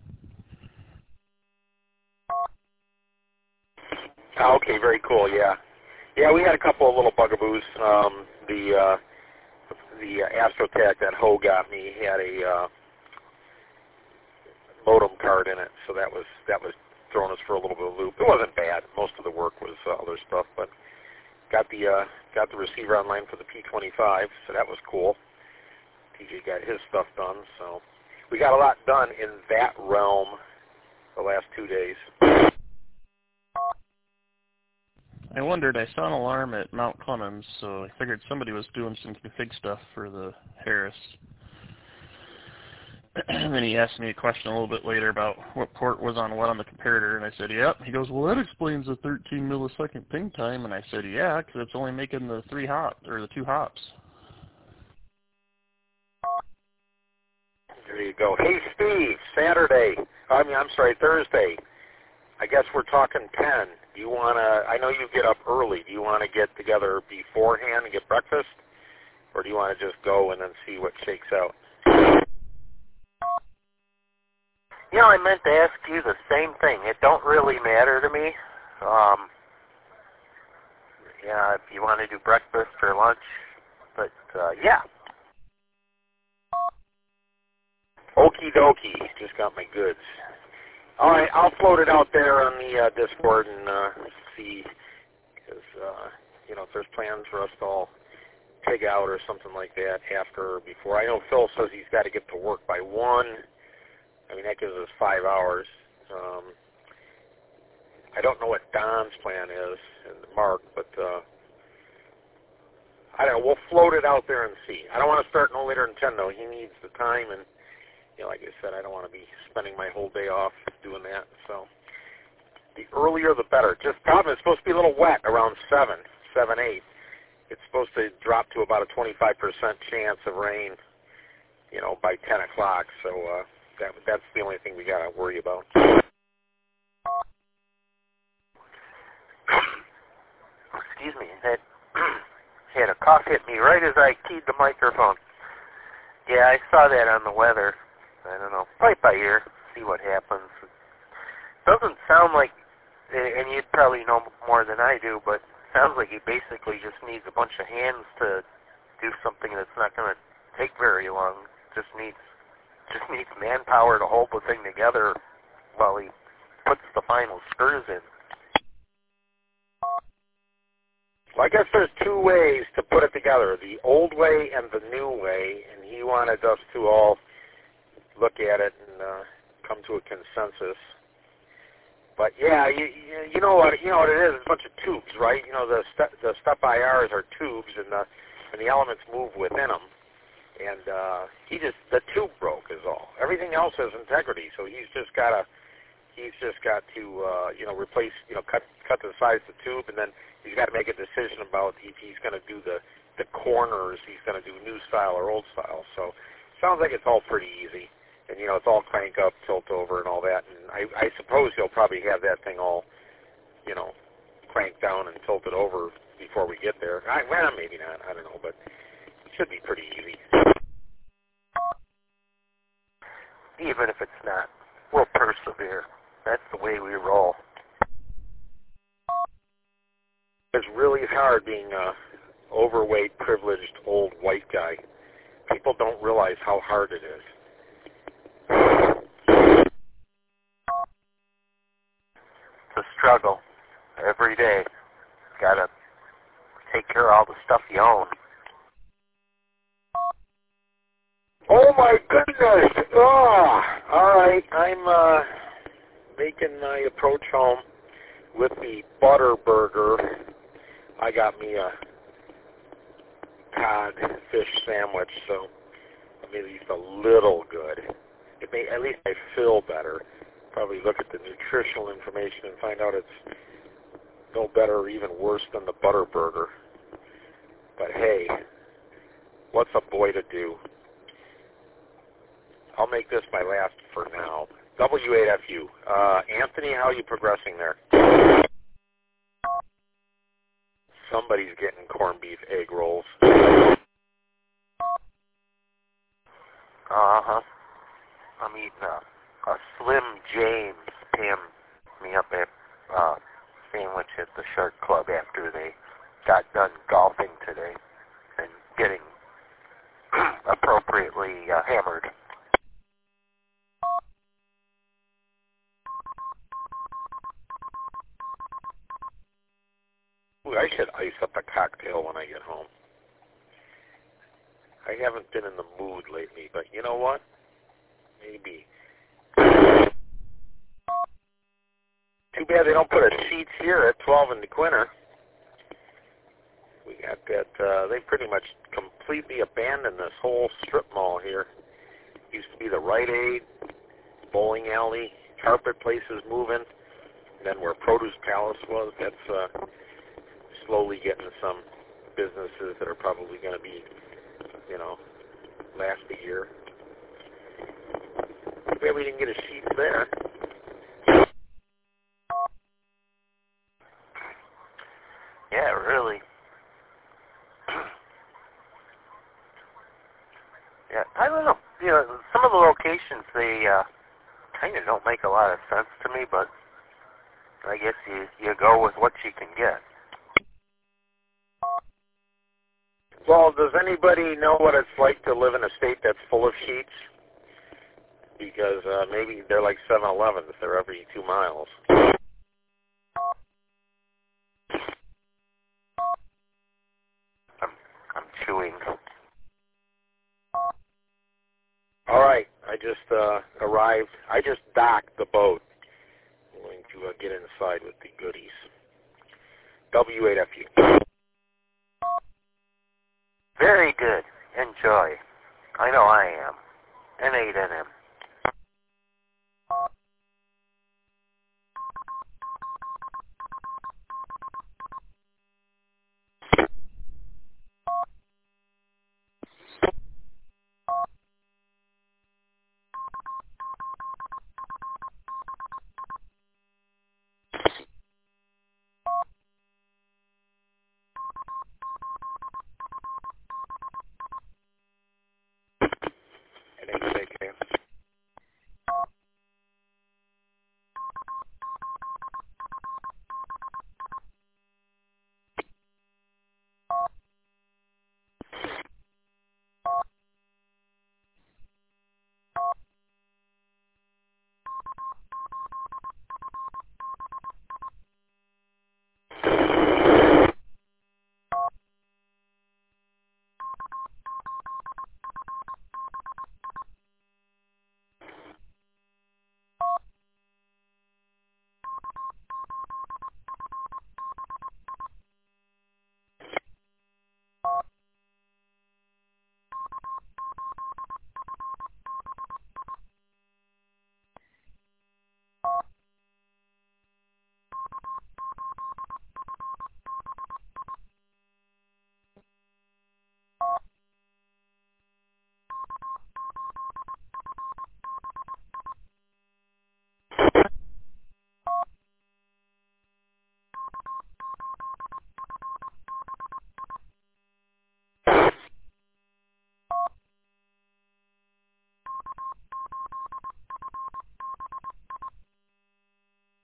Oh, okay, very cool. Yeah, yeah. We had a couple of little bugaboos. Um, the uh, the uh, Astrotech that Ho got me had a uh, modem card in it, so that was that was throwing us for a little bit of a loop. It wasn't bad. Most of the work was uh, other stuff, but got the uh, got the receiver online for the P twenty-five, so that was cool. T J got his stuff done, so we got a lot done in that realm the last two days. I wondered, I saw an alarm at Mount Clemens, so I figured somebody was doing some config stuff for the Harris. And then he asked me a question a little bit later about what port was on what on the comparator, and I said, yep. He goes, well, that explains the thirteen millisecond ping time, and I said, yeah, because it's only making the three hops, or the two hops. There you go. Hey, Steve, Saturday, I mean, I'm sorry, Thursday. I guess we're talking ten. Do you want to, I know you get up early. Do you want to get together beforehand and get breakfast? Or do you want to just go and then see what shakes out? You know, I meant to ask you the same thing. It don't really matter to me. Um, yeah, if you want to do breakfast or lunch. But, uh, yeah. Okie dokie. Just got my goods. All right, I'll float it out there on the uh, Discord and uh, see, because, uh, you know, if there's plans for us to all pig out or something like that after or before. I know Phil says he's got to get to work by one. I mean, that gives us five hours. Um, I don't know what Don's plan is, and Mark, but uh, I don't know. We'll float it out there and see. I don't want to start no later than ten, though. He needs the time, and, you know, like I said, I don't want to be spending my whole day off doing that. So the earlier, the better. Just problem, it's supposed to be a little wet around seven, seven, eight. It's supposed to drop to about a twenty-five percent chance of rain, you know, by ten o'clock. So uh, that that's the only thing we got to worry about. Excuse me. That had a cough hit me right as I keyed the microphone. Yeah, I saw that on the weather. I don't know, right by ear, see what happens. It doesn't sound like, and you'd probably know more than I do, but it sounds like he basically just needs a bunch of hands to do something that's not going to take very long. Just needs, just needs manpower to hold the thing together while he puts the final screws in. Well, I guess there's two ways to put it together, the old way and the new way, and he wanted us to all look at it and uh, come to a consensus. But yeah, you, you know what you know what it is? It's a bunch of tubes, right? You know the step the step I Rs are tubes, and the and the elements move within them. And uh, he just the tube broke is all. Everything else has integrity, so he's just got to he's just got to uh, you know replace you know cut cut the size of the tube, and then he's got to make a decision about if he's going to do the the corners. He's going to do new style or old style. So sounds like it's all pretty easy. And, you know, it's all crank up, tilt over, and all that. And I, I suppose he'll probably have that thing all, you know, cranked down and tilted over before we get there. I, well, maybe not. I don't know. But it should be pretty easy. Even if it's not, we'll persevere. That's the way we roll. It's really hard being a overweight, privileged, old white guy. People don't realize how hard it is. It's a struggle every day. gotta take care of all the stuff you own. Oh my goodness! Oh, all right, I'm uh, making my approach home with the butter burger. I got me a cod fish sandwich, so it made at least a little good. It may at least I feel better. Probably look at the nutritional information and find out it's no better or even worse than the butter burger. But hey, what's a boy to do? I'll make this my last for now. W eight F U. Uh, Anthony, how are you progressing there? Somebody's getting corned beef egg rolls. Uh-huh. I'm eating a, a Slim James Pam me up a uh, sandwich at the Shark Club after they got done golfing today and getting appropriately uh, hammered. Ooh, I should ice up a cocktail when I get home. I haven't been in the mood lately, but you know what? Maybe. Too bad they don't put a Sheetz here at twelve in DeQuinter. We got that, uh, they pretty much completely abandoned this whole strip mall here. Used to be the Rite Aid, bowling alley, carpet places moving, and then where Produce Palace was, that's uh, slowly getting some businesses that are probably going to be, you know, last a year. Too bad we didn't get a Sheetz there. Yeah, really. Yeah, I don't know. You know, some of the locations, they uh, kind of don't make a lot of sense to me, but I guess you, you go with what you can get. Well, does anybody know what it's like to live in a state that's full of Sheetz? Because uh, maybe they're like seven elevens. They're every two miles. I'm, I'm chewing. All right, I just uh, arrived. I just docked the boat. I'm going to uh, get inside with the goodies. W eight F U. Very good. Enjoy. I know I am. N eight N M.